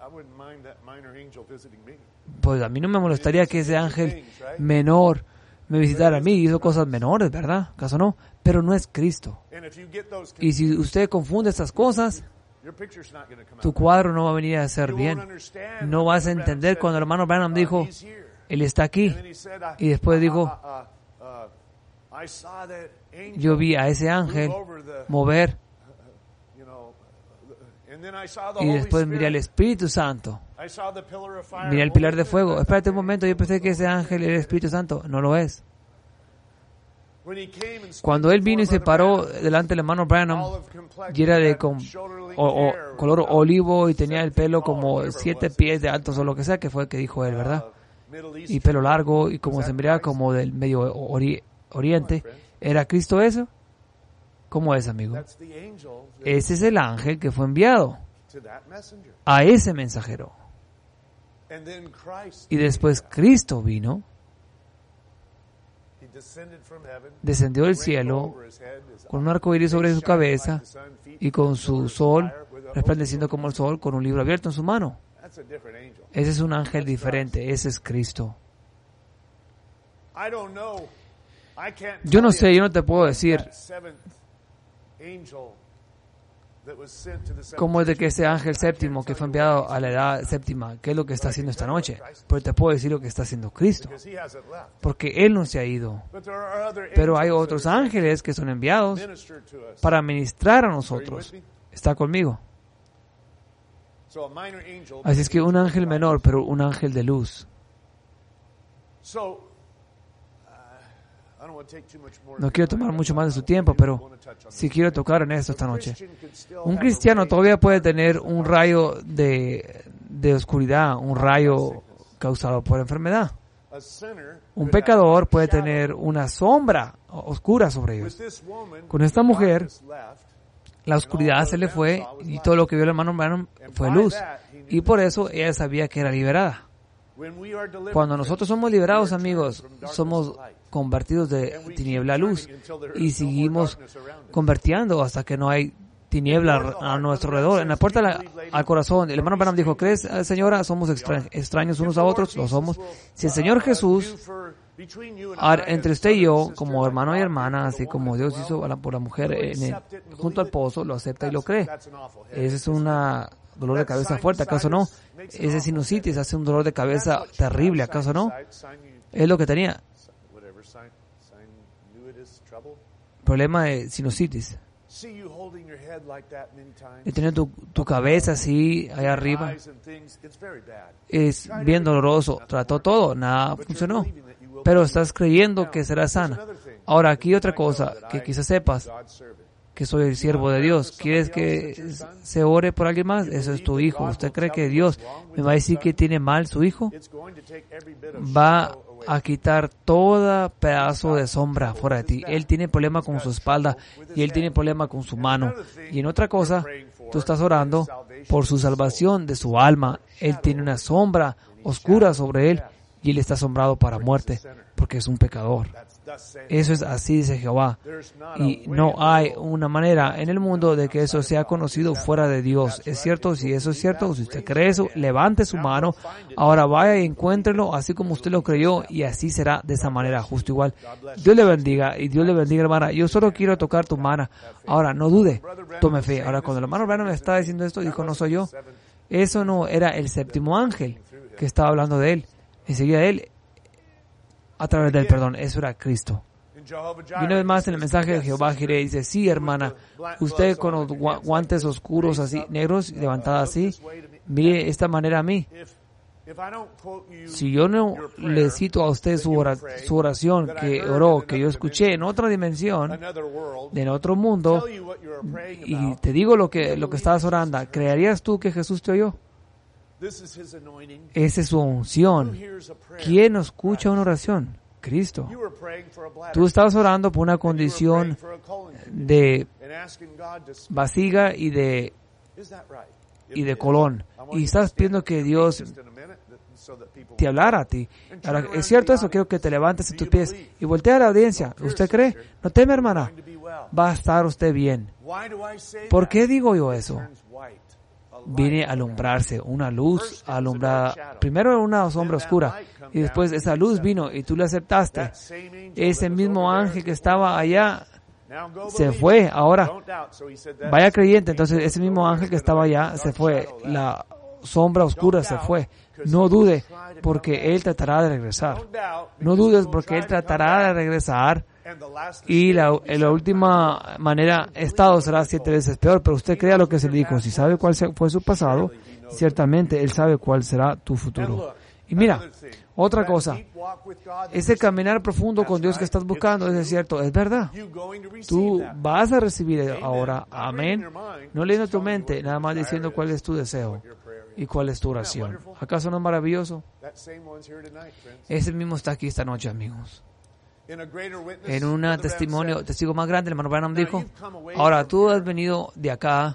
Pues a mí no me molestaría que ese ángel menor me visitara a mí. Hizo cosas menores, ¿verdad? ¿Acaso no? Pero no es Cristo. Y si usted confunde estas cosas, tu cuadro no va a venir a ser bien. No vas a entender cuando el hermano Branham dijo, Él está aquí. Y después dijo, yo vi a ese ángel mover. Y después miré al Espíritu Santo. Miré el pilar de fuego. Espérate un momento, yo pensé que ese ángel era el Espíritu Santo. No lo es. Cuando él vino y se paró delante del hermano Branham, y era de color olivo y tenía el pelo como 7 pies de alto o lo que sea, que fue el que dijo él, ¿verdad? Y pelo largo y como se miraba como del Medio Oriente. ¿Era Cristo eso? ¿Cómo es, amigo? Ese es el ángel que fue enviado a ese mensajero. Y después Cristo vino, descendió del cielo con un arco iris sobre su cabeza y con su sol resplandeciendo como el sol, con un libro abierto en su mano. Ese es un ángel diferente, ese es Cristo. Yo no sé, yo no te puedo decir cómo es de que ese ángel séptimo que fue enviado a la edad séptima, qué es lo que está haciendo esta noche. Pero te puedo decir lo que está haciendo Cristo, porque Él no se ha ido. Pero hay otros ángeles que son enviados para ministrar a nosotros. ¿Está conmigo? Así es que un ángel menor, pero un ángel de luz. No quiero tomar mucho más de su tiempo, pero sí quiero tocar en esto esta noche. Un cristiano todavía puede tener un rayo de oscuridad, un rayo causado por enfermedad. Un pecador puede tener una sombra oscura sobre ellos. Con esta mujer, la oscuridad se le fue y todo lo que vio el hermano Branham fue luz. Y por eso ella sabía que era liberada. Cuando nosotros somos liberados, amigos, somos convertidos de tiniebla a luz y seguimos convirtiendo hasta que no hay tiniebla a nuestro alrededor. En la puerta al corazón, el hermano Branham dijo, ¿crees, señora, somos extraños unos a otros? Lo somos. Si el Señor Jesús, entre usted y yo, como hermano y hermana, así como Dios hizo por la mujer junto al pozo, lo acepta y lo cree. Ese es una dolor de cabeza fuerte, ¿acaso no? Ese sinusitis hace un dolor de cabeza terrible, ¿acaso no? Es lo que tenía. Problema de sinusitis. de tener tu cabeza así allá arriba, es bien doloroso. Trató todo, nada funcionó. Pero estás creyendo que será sana. Ahora, aquí otra cosa que quizás sepas, que soy el siervo de Dios. ¿Quieres que se ore por alguien más? Eso es tu hijo. ¿Usted cree que Dios me va a decir que tiene mal su hijo? Va a quitar todo pedazo de sombra fuera de ti. Él tiene problema con su espalda y él tiene problema con su mano. Y en otra cosa, tú estás orando por su salvación de su alma. Él tiene una sombra oscura sobre él y él está asombrado para muerte porque es un pecador. Eso es así, dice Jehová. Y no hay una manera en el mundo de que eso sea conocido fuera de Dios. ¿Es cierto? Si eso es cierto, si usted cree eso, levante su mano. Ahora vaya y encuéntrelo así como usted lo creyó y así será de esa manera, justo igual. Dios le bendiga y Dios le bendiga, hermana. Yo solo quiero tocar tu mano. Ahora, no dude, tome fe. Ahora, cuando el hermano Branham me estaba diciendo esto, dijo, no soy yo. Eso no era el séptimo ángel que estaba hablando de él. Enseguida él, a través del perdón, eso era Cristo. Y una vez más en el mensaje de Jehová Jireh dice, sí, hermana, usted con los guantes oscuros así, negros, levantada así, mire esta manera a mí. Si yo no le cito a usted su oración que oró, que yo escuché en otra dimensión, en otro mundo, y te digo lo que estabas orando, ¿creerías tú que Jesús te oyó? Esa es su unción. ¿Quién escucha una oración? Cristo. Tú estabas orando por una condición de vasiga y de colon. Y estás pidiendo que Dios te hablara a ti. Ahora, ¿es cierto eso? Quiero que te levantes de tus pies y voltea a la audiencia. ¿Usted cree? No teme, hermana. Va a estar usted bien. ¿Por qué digo yo eso? Viene a alumbrarse, una luz alumbrada. Primero una sombra oscura y después esa luz vino y tú la aceptaste. Ese mismo ángel que estaba allá se fue. Ahora, vaya creyente, entonces ese mismo ángel que estaba allá se fue. La sombra oscura se fue. No dude, porque él tratará de regresar. No dudes, porque él tratará de regresar. Y la última manera, estado será 7 veces peor, pero usted crea lo que se le dijo. Si sabe cuál fue su pasado, ciertamente él sabe cuál será tu futuro. Y mira, otra cosa, ese caminar profundo con Dios que estás buscando, es cierto, es verdad. Tú vas a recibir ahora, amén. No leyendo tu mente, nada más diciendo cuál es tu deseo y cuál es tu oración. ¿Acaso no es maravilloso? Ese mismo está aquí esta noche, amigos. En un testigo más grande, el hermano Branham dijo, ahora tú has venido de acá,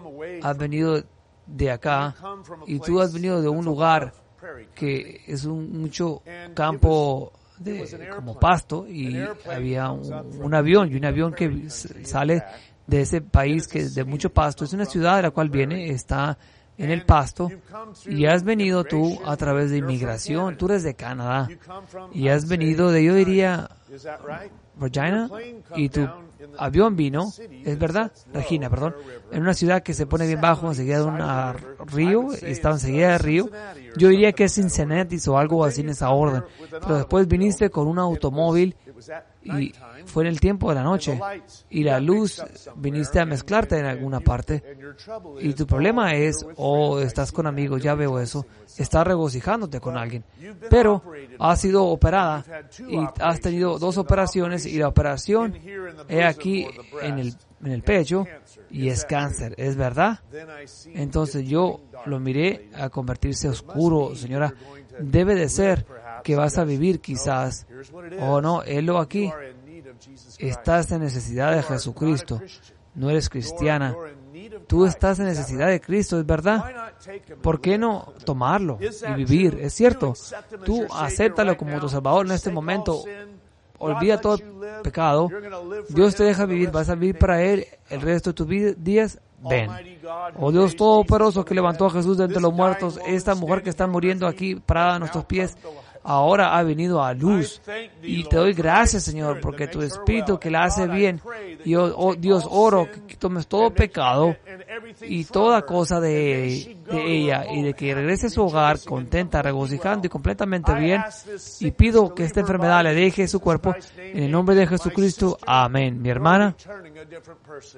y tú has venido de un lugar que es mucho campo como pasto, y había un avión, y un avión que sale de ese país que es de mucho pasto. Es una ciudad de la cual viene, está en el pasto, y has venido tú a través de inmigración. Tú eres de Canadá y has venido de, yo diría, Regina, y tu avión vino, es verdad, Regina, perdón, en una ciudad que se pone bien bajo, enseguida de un río, y estaba enseguida del río. Yo diría que es Cincinnati o algo así en esa orden, pero después viniste con un automóvil y fue en el tiempo de la noche, y la luz viniste a mezclarte en alguna parte, y tu problema es, estás con amigos, ya veo eso, estás regocijándote con alguien, pero has sido operada y has tenido 2 operaciones, y la operación es aquí en el pecho y es cáncer, ¿es verdad? Entonces yo lo miré a convertirse oscuro. Señora, debe de ser que vas a vivir quizás, o no, helo aquí. Estás en necesidad de Jesucristo. No eres cristiana. Tú estás en necesidad de Cristo, ¿es verdad? ¿Por qué no tomarlo y vivir? Es cierto. Tú acéptalo como tu Salvador en este momento. Olvida todo pecado. Dios te deja vivir. Vas a vivir para Él el resto de tus días. Ven. Oh Dios Todopoderoso, que levantó a Jesús de entre los muertos, esta mujer que está muriendo aquí parada a nuestros pies, ahora ha venido a luz. Y te doy gracias, Señor, porque tu Espíritu que la hace bien. Y oh Dios, oro que tomes todo pecado y toda cosa de ella, y de que regrese a su hogar contenta, regocijando y completamente bien. Y pido que esta enfermedad le deje su cuerpo en el nombre de Jesucristo. Amén. Mi hermana,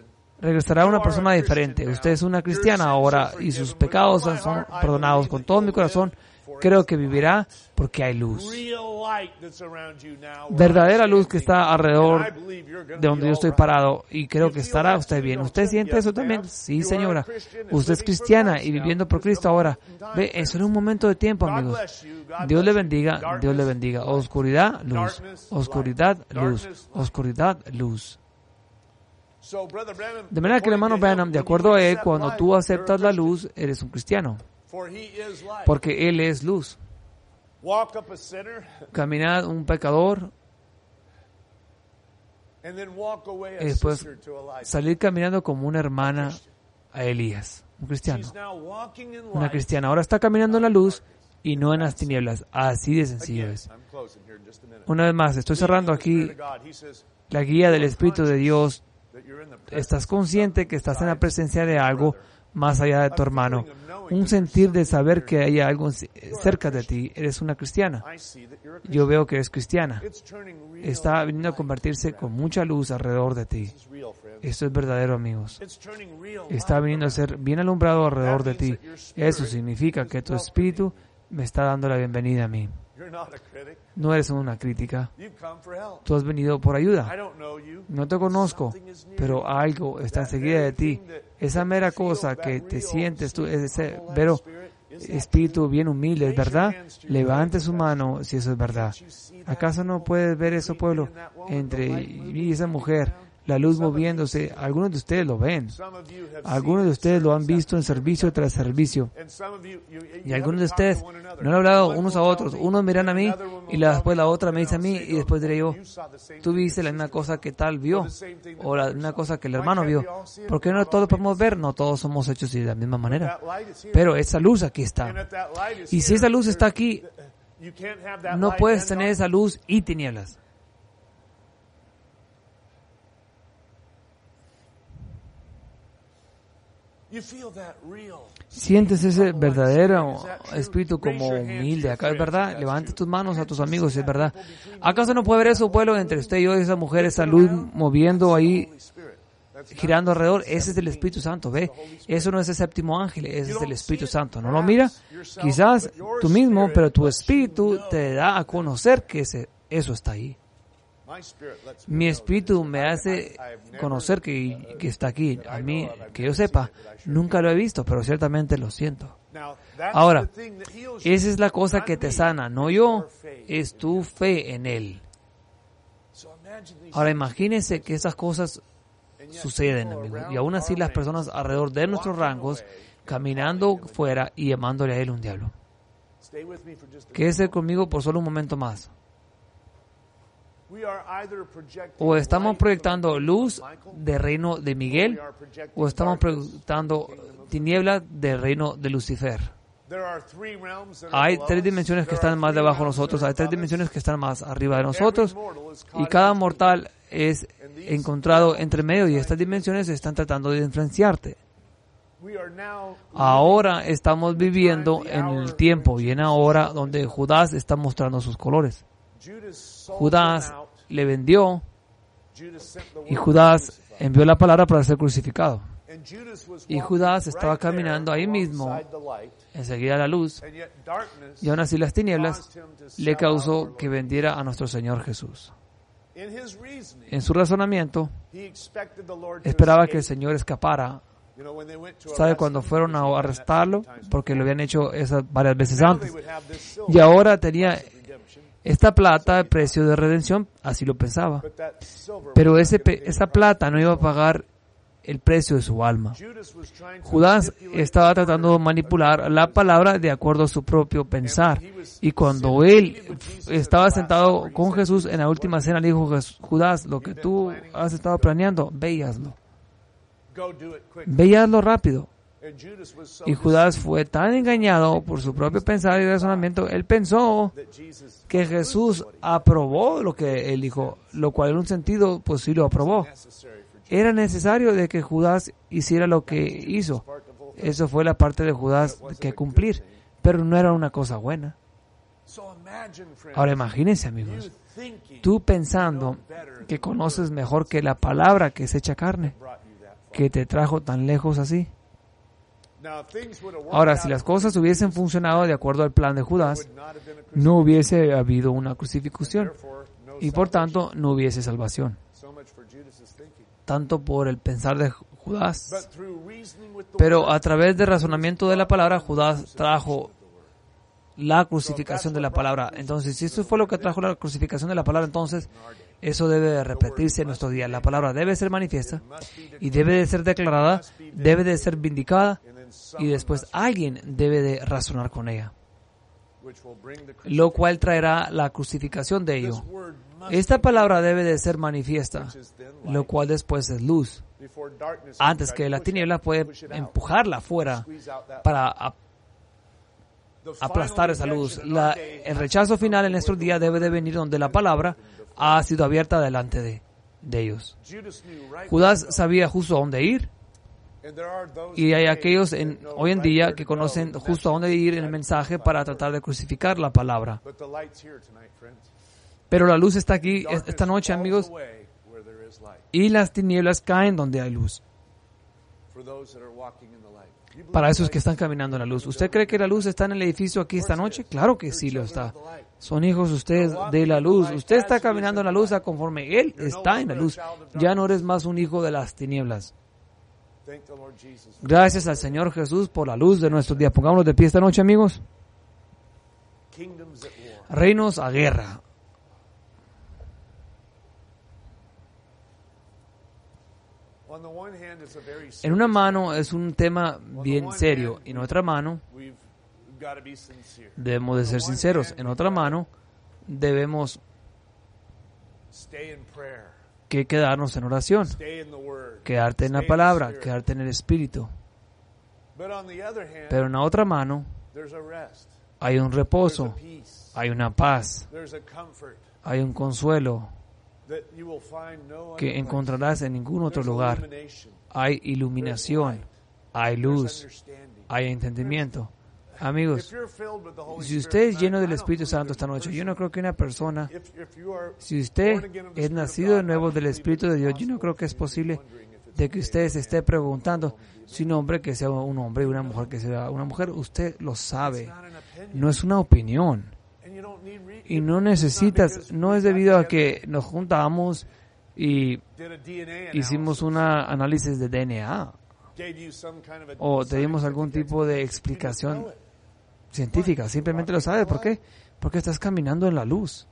regresará a una persona diferente. Usted es una cristiana ahora y sus pecados son perdonados. Con todo mi corazón, creo que vivirá porque hay luz. Verdadera luz que está alrededor de donde yo estoy parado, y creo que estará usted bien. ¿Usted siente eso también? Sí, señora. Usted es cristiana y viviendo por Cristo ahora. Ve, eso es un momento de tiempo, amigos. Dios le bendiga, Dios le bendiga. Oscuridad, luz. Oscuridad, luz. Oscuridad, luz. De manera que el hermano Branham, de acuerdo a él, cuando tú aceptas la luz, eres un cristiano. Porque Él es luz. Caminar un pecador y después salir caminando como una hermana a Elías, un cristiano. Una cristiana ahora está caminando en la luz y no en las tinieblas. Así de sencillo es. Una vez más, estoy cerrando aquí la guía del Espíritu de Dios. Estás consciente que estás en la presencia de algo más allá de tu hermano. Un sentir de saber que hay algo cerca de ti. Eres una cristiana. Yo veo que eres cristiana. Está viniendo a convertirse con mucha luz alrededor de ti. Esto es verdadero, amigos. Está viniendo a ser bien alumbrado alrededor de ti. Eso significa que tu espíritu me está dando la bienvenida a mí. No eres una crítica. Tú has venido por ayuda. No te conozco, pero algo está enseguida de ti. Esa mera cosa que te sientes tú, ese vero espíritu bien humilde, ¿es verdad? Levante su mano si eso es verdad. ¿Acaso no puedes ver eso, pueblo? Entre mí y esa mujer, la luz moviéndose. Algunos de ustedes lo ven. Algunos de ustedes lo han visto en servicio tras servicio. Y algunos de ustedes no han hablado unos a otros. Unos miran a mí y después la otra me dice a mí y después diré yo, tú viste la misma cosa que tal vio o la misma cosa que el hermano vio. ¿Por qué no todos podemos ver? No todos somos hechos de la misma manera. Pero esa luz aquí está. Y si esa luz está aquí, no puedes tener esa luz y tinieblas. Sientes ese verdadero espíritu como humilde. Acá es verdad. Levante tus manos a tus amigos, es verdad. ¿Acaso no puede ver eso, pueblo, entre usted y yo, esa mujer, esa luz moviendo ahí, girando alrededor? Ese es el Espíritu Santo, ve. Eso no es el séptimo ángel, ese es el Espíritu Santo. ¿No lo mira? Quizás tú mismo, pero tu espíritu te da a conocer que eso está ahí. Mi espíritu me hace conocer que está aquí. A mí, que yo sepa, nunca lo he visto, pero ciertamente lo siento. Ahora, esa es la cosa que te sana, no yo, es tu fe en Él. Ahora, imagínense que esas cosas suceden, amigos, y aún así las personas alrededor de nuestros rangos, caminando fuera y llamándole a Él un diablo. Quédese conmigo por solo un momento más. O estamos proyectando luz del reino de Miguel, o estamos proyectando tinieblas del reino de Lucifer. Hay tres dimensiones que están más debajo de nosotros, hay tres dimensiones que están más arriba de nosotros, y cada mortal es encontrado entre medio, y estas dimensiones están tratando de influenciarte. Ahora estamos viviendo en el tiempo y en ahora donde Judas está mostrando sus colores. Judas le vendió y Judas envió la palabra para ser crucificado. Y Judas estaba caminando ahí mismo, enseguida la luz, y aún así las tinieblas le causó que vendiera a nuestro Señor Jesús. En su razonamiento, esperaba que el Señor escapara. ¿Sabe cuando fueron a arrestarlo? Porque lo habían hecho esas varias veces antes. Y ahora tenía esta plata de precio de redención, así lo pensaba. Pero esa plata no iba a pagar el precio de su alma. Judas estaba tratando de manipular la palabra de acuerdo a su propio pensar. Y cuando él estaba sentado con Jesús en la última cena, le dijo: Judas, lo que tú has estado planeando, ve y hazlo. Ve y hazlo rápido. Y Judas fue tan engañado por su propio pensar y razonamiento, él pensó que Jesús aprobó lo que él dijo, lo cual en un sentido pues sí lo aprobó. Era necesario de que Judas hiciera lo que hizo. Eso fue la parte de Judas que cumplir, pero no era una cosa buena. Ahora imagínense, amigos, tú pensando que conoces mejor que la palabra que es hecha carne. que te trajo tan lejos así? Ahora, si las cosas hubiesen funcionado de acuerdo al plan de Judas, no hubiese habido una crucifixión y por tanto no hubiese salvación. Tanto por el pensar de Judas, pero a través del razonamiento de la palabra, Judas trajo la crucificación de la palabra. Entonces, si esto fue lo que trajo la crucificación de la palabra, entonces eso debe de repetirse en nuestro día. La palabra debe ser manifiesta y debe de ser declarada, debe de ser vindicada y después alguien debe de razonar con ella, lo cual traerá la crucificación de ello. Esta palabra debe de ser manifiesta, lo cual después es luz, antes que la tiniebla puede empujarla afuera para aplastar esa luz. El rechazo final en nuestro día debe de venir donde la palabra ha sido abierta delante de ellos. Judas sabía justo a dónde ir, y hay aquellos hoy en día que conocen justo a dónde ir en el mensaje para tratar de crucificar la palabra. Pero la luz está aquí esta noche, amigos, y las tinieblas caen donde hay luz. Para esos que están caminando en la luz. ¿Usted cree que la luz está en el edificio aquí esta noche? Claro que sí lo está. Son hijos ustedes de la luz. Usted está caminando en la luz conforme Él está en la luz. Ya no eres más un hijo de las tinieblas. Gracias al Señor Jesús por la luz de nuestros días. Pongámonos de pie esta noche, amigos. Reinos a guerra. En una mano es un tema bien serio, en otra mano debemos de ser sinceros, en otra mano debemos que quedarnos en oración, quedarte en la palabra, quedarte en el Espíritu. Pero en la otra mano hay un reposo, hay una paz, hay un consuelo que encontrarás en ningún otro lugar. Hay iluminación, hay luz, hay entendimiento. Amigos, si usted es lleno del Espíritu Santo esta noche, yo no creo que una persona, si usted es nacido de nuevo del Espíritu de Dios, yo no creo que es posible de que usted se esté preguntando si un hombre que sea un hombre y una mujer que sea una mujer. Usted lo sabe, no es una opinión. Y no necesitas, no es debido a que nos juntamos y hicimos un análisis de DNA o te dimos algún tipo de explicación científica. Simplemente lo sabes. ¿Por qué? Porque estás caminando en la luz.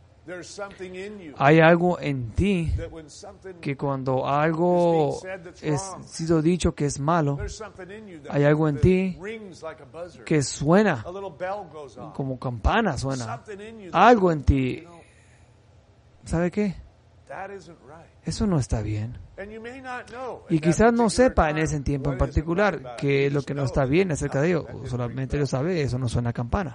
Hay algo en ti que cuando algo es sido dicho que es malo, hay algo en ti que suena como campana, suena. Algo en ti. ¿Sabe qué? Eso no está bien. Y quizás no sepa en ese tiempo en particular qué es lo que no está bien acerca de ello. Solamente lo sabe, eso no suena a campana.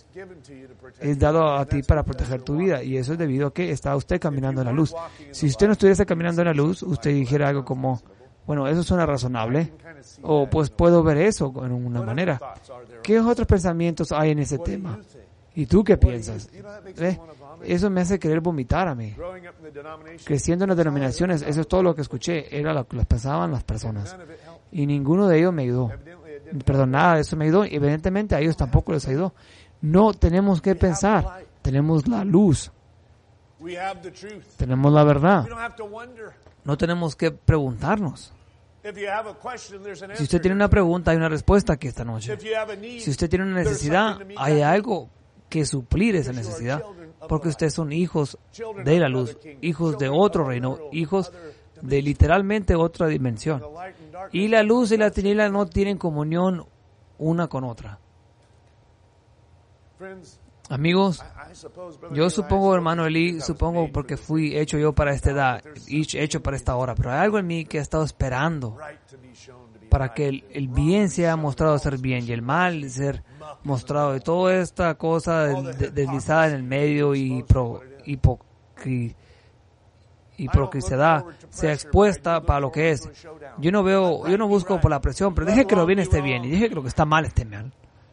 Es dado a ti para proteger tu vida y eso es debido a que está usted caminando en la luz. Si usted no estuviese caminando en la luz, usted dijera algo como, bueno, eso suena razonable, o pues puedo ver eso en una manera. ¿Qué otros pensamientos hay en ese tema? ¿Y tú qué piensas? Eso me hace querer vomitar a mí. Creciendo en las denominaciones, eso es todo lo que escuché, era lo que pensaban las personas. Y ninguno de ellos me ayudó. Perdón, nada de eso me ayudó. Y evidentemente a ellos tampoco les ayudó. No tenemos que pensar, tenemos la luz. Tenemos la verdad. No tenemos que preguntarnos. Si usted tiene una pregunta, hay una respuesta aquí esta noche. Si usted tiene una necesidad, hay algo que suplir esa necesidad, porque ustedes son hijos de la luz, hijos de otro reino, hijos de literalmente otra dimensión. Y la luz y la tiniebla no tienen comunión una con otra. Amigos, yo supongo, hermano Eli, supongo porque fui hecho yo para esta edad, hecho para esta hora, pero hay algo en mí que ha estado esperando para que el bien sea mostrado ser bien y el mal ser mostrado, de toda esta cosa deslizada en el medio y hipocrisidad sea expuesta para lo que es. Yo no busco por la presión, pero deje que lo bien esté bien y deje que lo que está mal esté mal.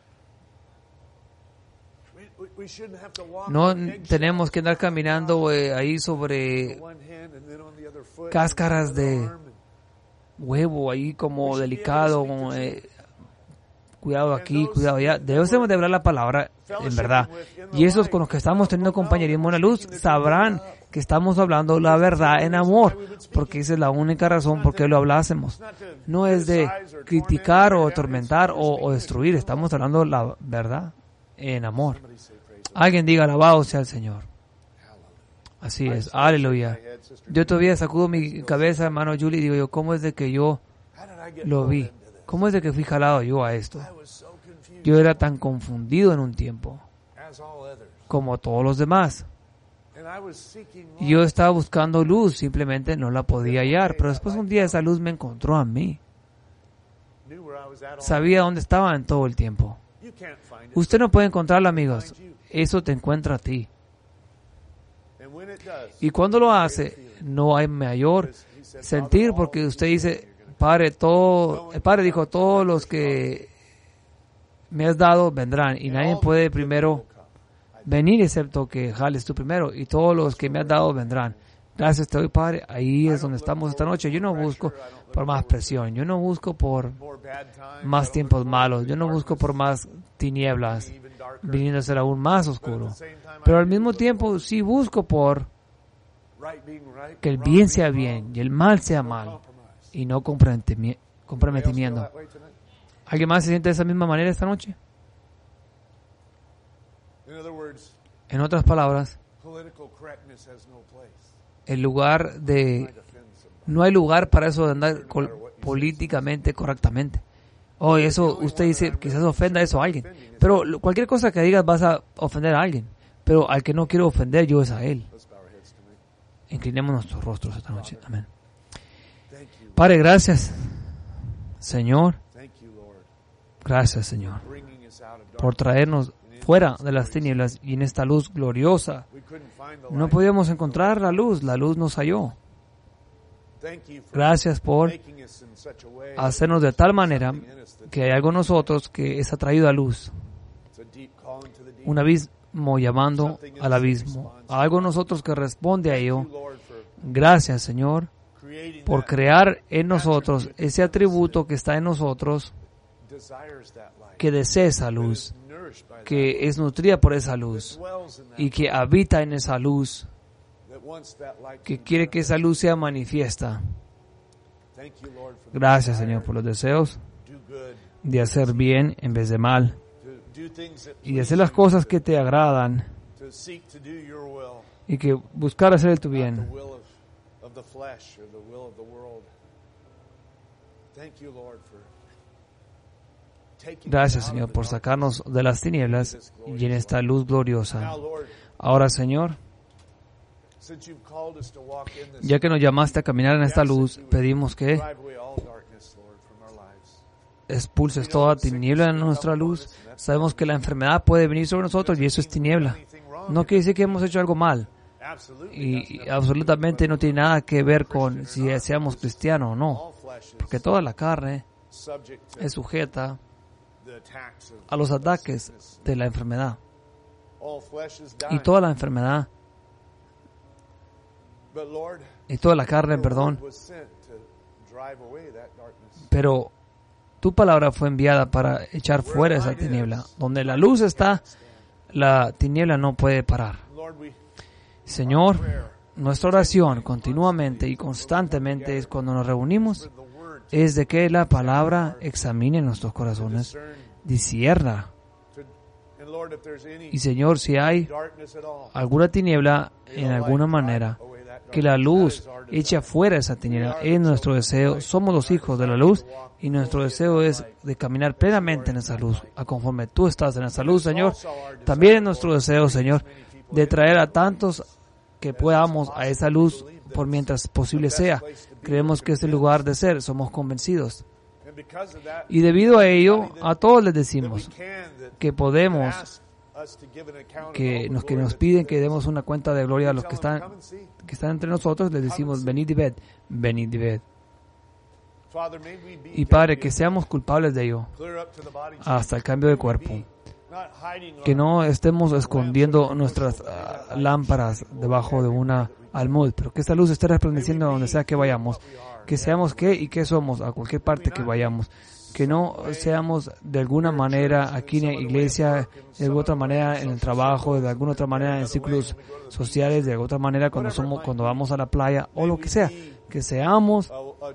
No tenemos que andar caminando ahí sobre cáscaras de huevo ahí como delicado, cuidado aquí, cuidado allá. Debemos de hablar la palabra en verdad. Y esos con los que estamos teniendo compañerismo en la luz sabrán que estamos hablando la verdad en amor, porque esa es la única razón por qué lo hablásemos. No es de criticar o atormentar o destruir, estamos hablando la verdad en amor. Alguien diga alabado sea el Señor. Así es, aleluya. Yo todavía sacudo mi cabeza, hermano Julie, y digo yo, ¿cómo es de que yo lo vi? ¿Cómo es de que fui jalado yo a esto? Yo era tan confundido en un tiempo, como todos los demás. Yo estaba buscando luz, simplemente no la podía hallar, pero después un día esa luz me encontró a mí. Sabía dónde estaba en todo el tiempo. Usted no puede encontrarla, amigos. Eso te encuentra a ti. Y cuando lo hace, no hay mayor sentir, porque usted dice, Padre, el Padre dijo, todos los que me has dado vendrán, y nadie puede primero venir excepto que jales tú primero, y todos los que me has dado vendrán. Gracias te doy, Padre. Ahí es donde estamos esta noche. Yo no busco por más presión, yo no busco por más tiempos malos, yo no busco por más tinieblas viniendo a ser aún más oscuro, pero al mismo tiempo sí busco por que el bien sea bien y el mal sea mal, y no comprometimiento. ¿Alguien más se siente de esa misma manera esta noche? En otras palabras, no hay lugar para eso de andar políticamente correctamente. Eso usted dice, quizás ofenda eso a alguien, pero cualquier cosa que digas vas a ofender a alguien, pero al que no quiero ofender yo es a él. Inclinemos nuestros rostros esta noche. Amén. Padre, gracias, Señor. Gracias, Señor, por traernos fuera de las tinieblas y en esta luz gloriosa. No podíamos encontrar la luz nos halló. Gracias por hacernos de tal manera que hay algo en nosotros que es atraído a luz. Un abismo llamando al abismo. Algo en nosotros que responde a ello. Gracias, Señor, por crear en nosotros ese atributo que está en nosotros, que desea esa luz, que es nutrida por esa luz y que habita en esa luz, que quiere que esa luz sea manifiesta. Gracias, Señor, por los deseos de hacer bien en vez de mal y de hacer las cosas que te agradan y que buscar hacer tu bien. Gracias, Señor, por sacarnos de las tinieblas y en esta luz gloriosa. Ahora, Señor, ya que nos llamaste a caminar en esta luz, pedimos que expulses toda tiniebla en nuestra luz. Sabemos que la enfermedad puede venir sobre nosotros y eso es tiniebla. No quiere decir que hemos hecho algo mal. Y absolutamente no tiene nada que ver con si seamos cristianos o no. Porque toda la carne es sujeta a los ataques de la enfermedad. Y toda la enfermedad y toda la carne, pero tu palabra fue enviada para echar fuera esa tiniebla. Donde la luz está, la tiniebla no puede parar. Señor, nuestra oración continuamente y constantemente es cuando nos reunimos, es de que la palabra examine nuestros corazones, discierna. Y Señor, si hay alguna tiniebla en alguna manera, que la luz eche afuera esa tiniebla. Es nuestro deseo. Somos los hijos de la luz y nuestro deseo es de caminar plenamente en esa luz, a conforme tú estás en esa luz, Señor. También es nuestro deseo, Señor, de traer a tantos que podamos a esa luz por mientras posible sea. Creemos que es el lugar de ser, somos convencidos. Y debido a ello, a todos les decimos que podemos, que nos piden que demos una cuenta de gloria a los que están entre nosotros, les decimos, venid y ved, venid y ved. Y Padre, que seamos culpables de ello hasta el cambio de cuerpo. Que no estemos escondiendo nuestras lámparas debajo de una al mundo, pero que esta luz esté resplandeciendo a donde sea que vayamos, que seamos qué y qué somos a cualquier parte que vayamos, que no seamos de alguna manera aquí en la iglesia, de alguna otra manera en el trabajo, de alguna otra manera en círculos sociales, de alguna otra manera cuando vamos a la playa o lo que sea, que seamos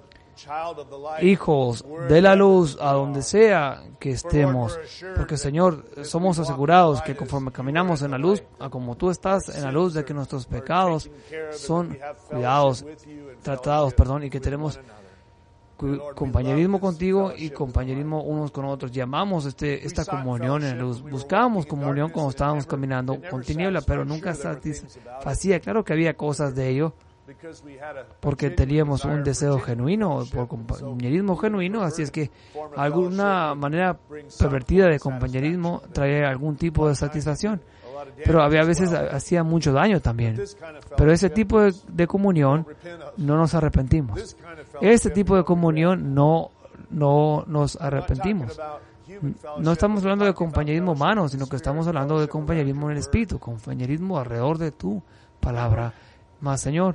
hijos de la luz a donde sea que estemos, porque Señor, somos asegurados que conforme caminamos en la luz, a como tú estás en la luz, de que nuestros pecados son cuidados, tratados, y que tenemos compañerismo contigo y compañerismo unos con otros. Llamamos esta comunión en la luz. Buscábamos comunión cuando estábamos caminando con tiniebla, pero nunca satisfacía. Claro que había cosas de ello, porque teníamos un deseo genuino, por compañerismo genuino, así es que alguna manera pervertida de compañerismo traía algún tipo de satisfacción, pero había veces hacía mucho daño también. Pero ese tipo de comunión no nos arrepentimos. Este tipo de comunión no nos arrepentimos. No estamos hablando de compañerismo humano, sino que estamos hablando de compañerismo en el Espíritu, compañerismo alrededor de tu palabra. Más, Señor,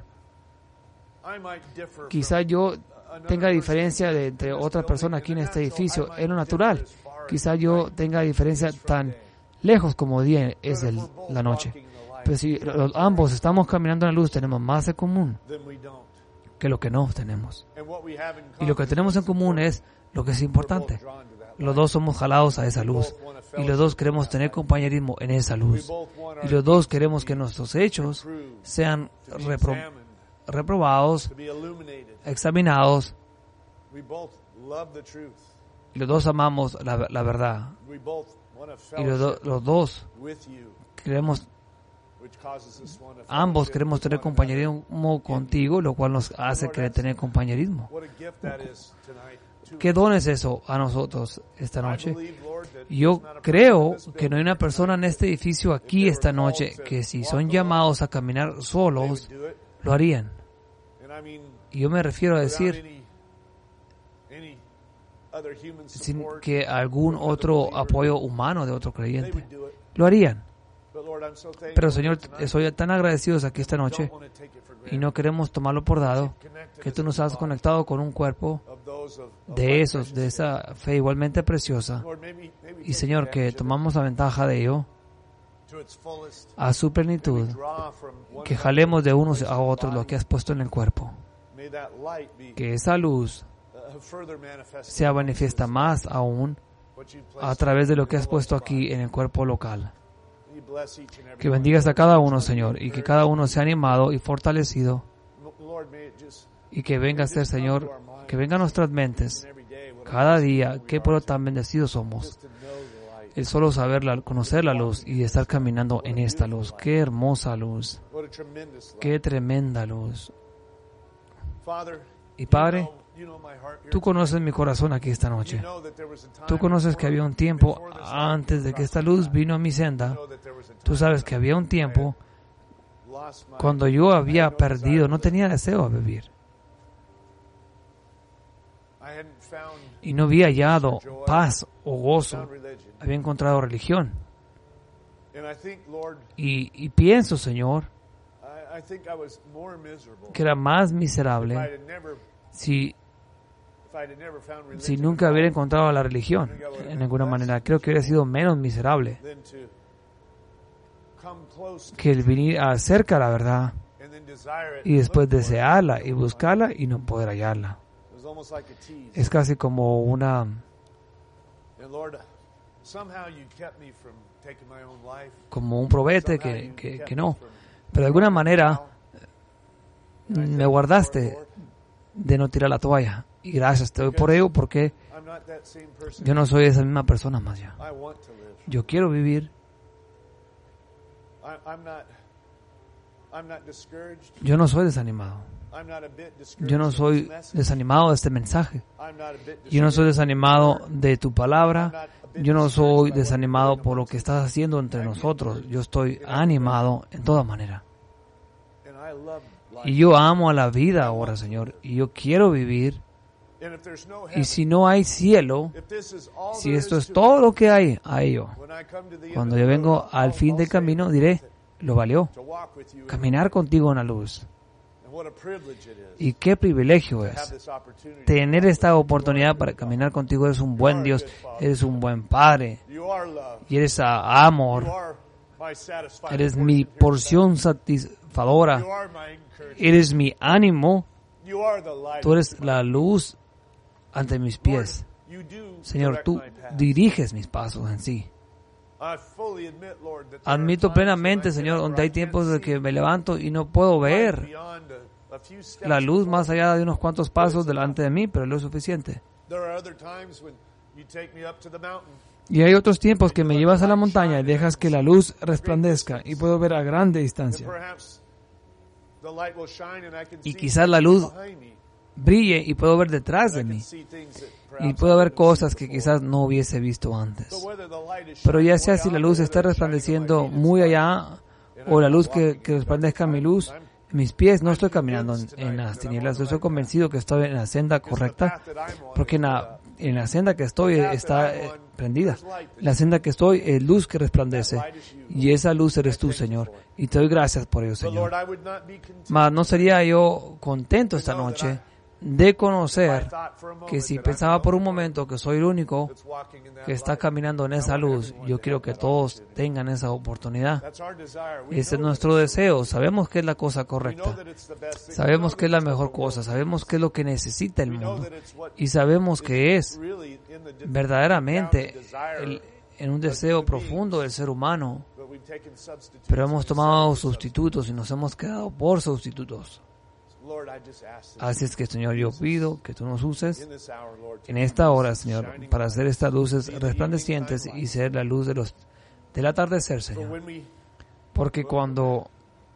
quizá yo tenga diferencia entre otras personas aquí en este edificio en lo natural. Quizá yo tenga diferencia tan lejos como día es la noche. Pero si ambos estamos caminando en la luz, tenemos más en común que lo que no tenemos. Y lo que tenemos en común es lo que es importante. Los dos somos jalados a esa luz. Y los dos queremos tener compañerismo en esa luz. Y los dos queremos que nuestros hechos sean reprobados, examinados. Y los dos amamos la verdad. Y los dos queremos, ambos queremos tener compañerismo contigo, lo cual nos hace querer tener compañerismo. ¿Qué don es eso a nosotros esta noche? Yo creo que no hay una persona en este edificio aquí esta noche que si son llamados a caminar solos, lo harían. Y yo me refiero a decir sin que algún otro apoyo humano de otro creyente. Lo harían. Pero Señor, soy tan agradecidos aquí esta noche y no queremos tomarlo por dado que tú nos has conectado con un cuerpo de esa fe igualmente preciosa. Y Señor, que tomamos la ventaja de ello a su plenitud, que jalemos de unos a otros lo que has puesto en el cuerpo. Que esa luz sea manifiesta más aún a través de lo que has puesto aquí en el cuerpo local. Que bendigas a cada uno, Señor, y que cada uno sea animado y fortalecido, y que venga a ser, Señor, que venga a nuestras mentes cada día qué pueblo tan bendecidos somos. El solo conocer la luz y estar caminando en esta luz. Qué hermosa luz, qué tremenda luz. Y Padre, tú conoces mi corazón aquí esta noche. Tú conoces que había un tiempo antes de que esta luz vino a mi senda. Tú sabes que había un tiempo cuando yo había perdido, no tenía deseo de vivir. Y no había hallado paz o gozo. Había encontrado religión. Y pienso, Señor, que era más miserable si nunca hubiera encontrado la religión en alguna manera. Creo que hubiera sido menos miserable que el venir acerca a la verdad y después desearla y buscarla y no poder hallarla. Es casi como un probete que no. Pero de alguna manera me guardaste de no tirar la toalla. Y gracias te doy por ello, porque yo no soy esa misma persona más ya. Yo quiero vivir. Yo no soy desanimado. Yo no soy desanimado de este mensaje. Yo no soy desanimado de tu palabra. Yo no soy desanimado por lo que estás haciendo entre nosotros. Yo estoy animado en toda manera. Y yo amo a la vida ahora, Señor. Y yo quiero vivir. Y si no hay cielo, si esto es todo lo que hay a ello, cuando yo vengo al fin del camino, diré, lo valió. Caminar contigo en la luz. Y qué privilegio es tener esta oportunidad para caminar contigo. Eres un buen Dios, eres un buen Padre, y eres amor, eres mi porción satisfactora, eres mi ánimo, tú eres la luz ante mis pies. Señor, tú diriges mis pasos en sí. Admito plenamente, Señor, donde hay tiempos de que me levanto y no puedo ver la luz más allá de unos cuantos pasos delante de mí, pero es lo suficiente. Y hay otros tiempos que me llevas a la montaña y dejas que la luz resplandezca y puedo ver a grande distancia. Y quizás la luz brille y puedo ver detrás de mí. Y puedo ver cosas que quizás no hubiese visto antes. Pero ya sea si la luz está resplandeciendo muy allá o la luz que resplandezca mi luz, mis pies, no estoy caminando en las tinieblas. Yo estoy convencido que estoy en la senda correcta, porque en la senda que estoy está prendida. La senda que estoy es luz que resplandece, y esa luz eres tú, Señor. Y te doy gracias por ello, Señor. Mas no sería yo contento esta noche de conocer que si pensaba por un momento que soy el único que está caminando en esa luz. Yo quiero que todos tengan esa oportunidad. Ese es nuestro deseo. Sabemos que es la cosa correcta. Sabemos que es la mejor cosa. Sabemos que es lo que necesita el mundo. Y sabemos que es verdaderamente en un deseo profundo del ser humano. Pero hemos tomado sustitutos y nos hemos quedado por sustitutos. Así es que, Señor, yo pido que tú nos uses en esta hora, Señor, para hacer estas luces resplandecientes y ser la luz del atardecer, Señor. Porque cuando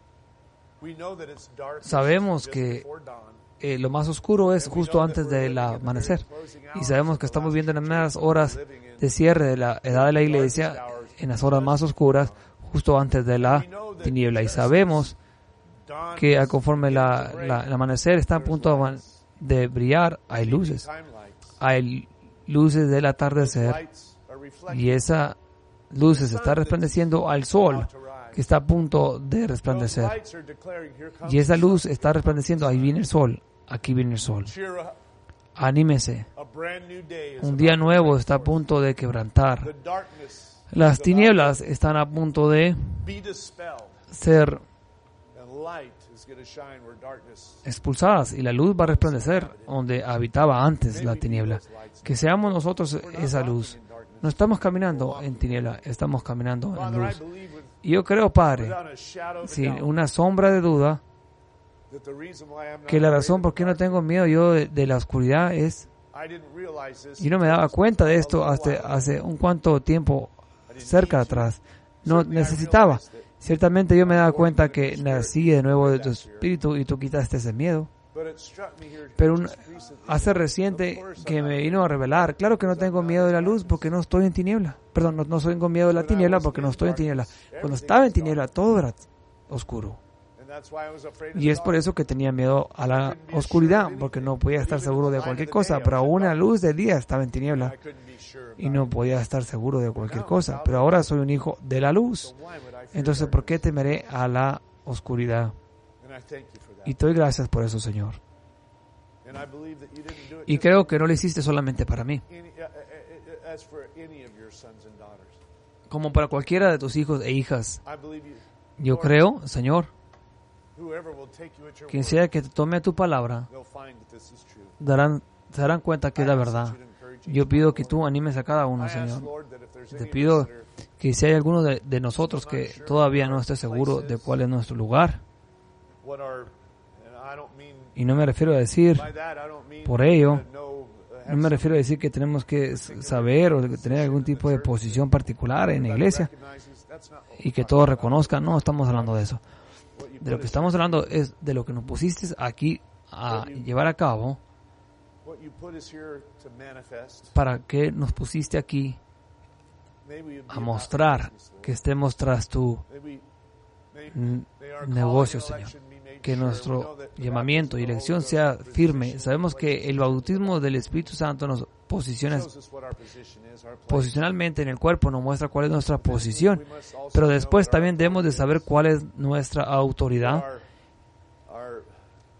sabemos que lo más oscuro es justo antes del amanecer, y sabemos que estamos viviendo en las primeras horas de cierre de la edad de la iglesia, en las horas más oscuras, justo antes de la tiniebla, y sabemos que conforme el amanecer está a punto de brillar, hay luces del atardecer, y esa luz se está resplandeciendo al sol que está a punto de resplandecer, y esa luz está resplandeciendo. Ahí viene el sol, aquí viene el sol. Anímese, un día nuevo está a punto de quebrantar. Las tinieblas están a punto de ser expulsadas y la luz va a resplandecer donde habitaba antes la tiniebla. Que seamos nosotros esa luz. No estamos caminando en tiniebla, estamos caminando en luz. Y yo creo, Padre, sin una sombra de duda, que la razón por qué no tengo miedo yo de la oscuridad es, yo no me daba cuenta de esto hasta hace un cuanto tiempo cerca atrás. No necesitaba. Ciertamente yo me daba cuenta que nací de nuevo de tu espíritu y tú quitaste ese miedo. Pero hace reciente que me vino a revelar, claro que no tengo miedo de la luz porque no estoy en tiniebla. Perdón, no tengo miedo de la tiniebla porque no estoy en tiniebla. Cuando estaba en tiniebla todo era oscuro. Y es por eso que tenía miedo a la oscuridad, porque no podía estar seguro de cualquier cosa, pero aún a la luz del día estaba en tiniebla y no podía estar seguro de cualquier cosa. Pero ahora soy un hijo de la luz. Entonces, ¿por qué temeré a la oscuridad? Y te doy gracias por eso, Señor. Y creo que no lo hiciste solamente para mí, como para cualquiera de tus hijos e hijas. Yo creo, Señor, quien sea que te tome tu palabra, se darán cuenta que es la verdad. Yo pido que tú animes a cada uno, Señor. Te pido que si hay alguno de nosotros que todavía no esté seguro de cuál es nuestro lugar, y no me refiero a decir por ello, no me refiero a decir que tenemos que saber o tener algún tipo de posición particular en la iglesia y que todos reconozcan. No estamos hablando de eso. De lo que estamos hablando es de lo que nos pusiste aquí a llevar a cabo. ¿Para qué nos pusiste aquí? A mostrar que estemos tras tu negocio, Señor. Que nuestro llamamiento y elección sea firme. Sabemos que el bautismo del Espíritu Santo nos posiciona posicionalmente en el cuerpo, nos muestra cuál es nuestra posición, pero después también debemos de saber cuál es nuestra autoridad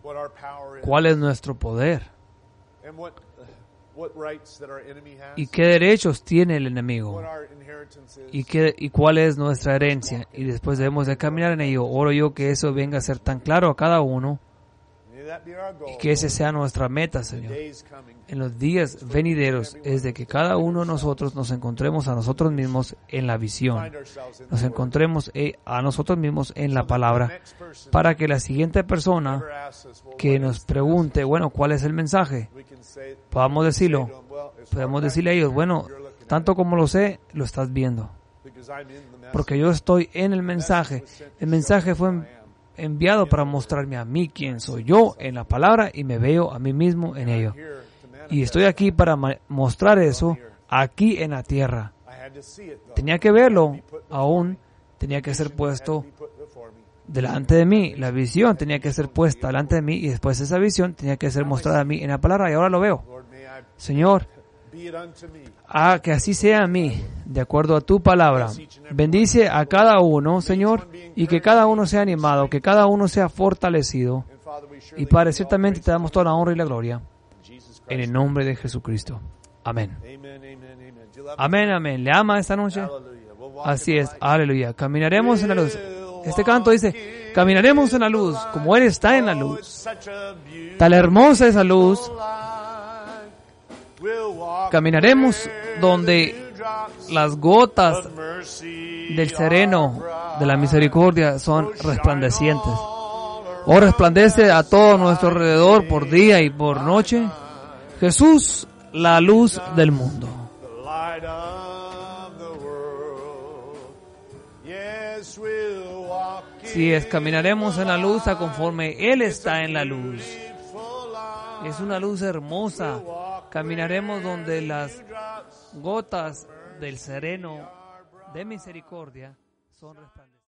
cuál es nuestro poder and what rights that our enemy has, y qué derechos tiene el enemigo what our inheritance is. y cuál es nuestra herencia. Y después debemos de caminar en ello. Oro yo que eso venga a ser tan claro a cada uno May that be our goal. y que ese sea nuestra meta, Señor. Days coming. En los días venideros es de que cada uno de nosotros nos encontremos a nosotros mismos en la visión, Find ourselves in nos the Word. encontremos a nosotros mismos en la palabra, para que la siguiente persona Never asks us, well, que what nos is this? pregunte, bueno, ¿cuál es el mensaje? We can say, Podamos decirlo, say to them, well, as far podemos back decirle a as ellos, you're bueno, looking at tanto como lo sé, lo estás viendo, it, because I'm in the message. porque yo estoy en el mensaje. El mensaje fue enviado para mostrarme a mí quién soy yo en la palabra y me veo a mí mismo en ello. Here to manifest. Y estoy aquí para mostrar eso aquí en la tierra. I had to see it, though. Tenía que verlo, aún tenía que ser Had to puesto be put before me. delante de mí. La visión tenía que ser puesta delante de mí y después esa visión tenía que ser mostrada a mí en la palabra y ahora lo veo. Lord, may I Señor, be it unto me. que así sea a mí, de acuerdo a tu palabra. Bendice a cada uno, Señor, y que cada uno sea animado, que cada uno sea fortalecido. And Father, we surely Y Padre, give you all ciertamente praise te damos toda la honra y la gloria in Jesus en Christ. el nombre de Jesucristo. Amén. Amen, amen, amen. Do you love Amén, amén. ¿Le ama esta noche? me? Hallelujah. We'll walk Así in the es, light. aleluya. Caminaremos en la luz. Este canto dice, caminaremos en la luz, como Él está en la Oh, it's luz. such a beautiful Tan hermosa esa luz. light. We'll walk Caminaremos donde drops las gotas of mercy del sereno, de la misericordia, son resplandecientes. all around. Oh, resplandece a todo nuestro alrededor por día y por noche. Jesús, la luz del mundo. The light of the world. Yes, we'll walk Si es, caminaremos en la luz a conforme Él está en la luz. full light. Es una luz hermosa. Caminaremos donde las gotas del sereno de misericordia son resplandecientes.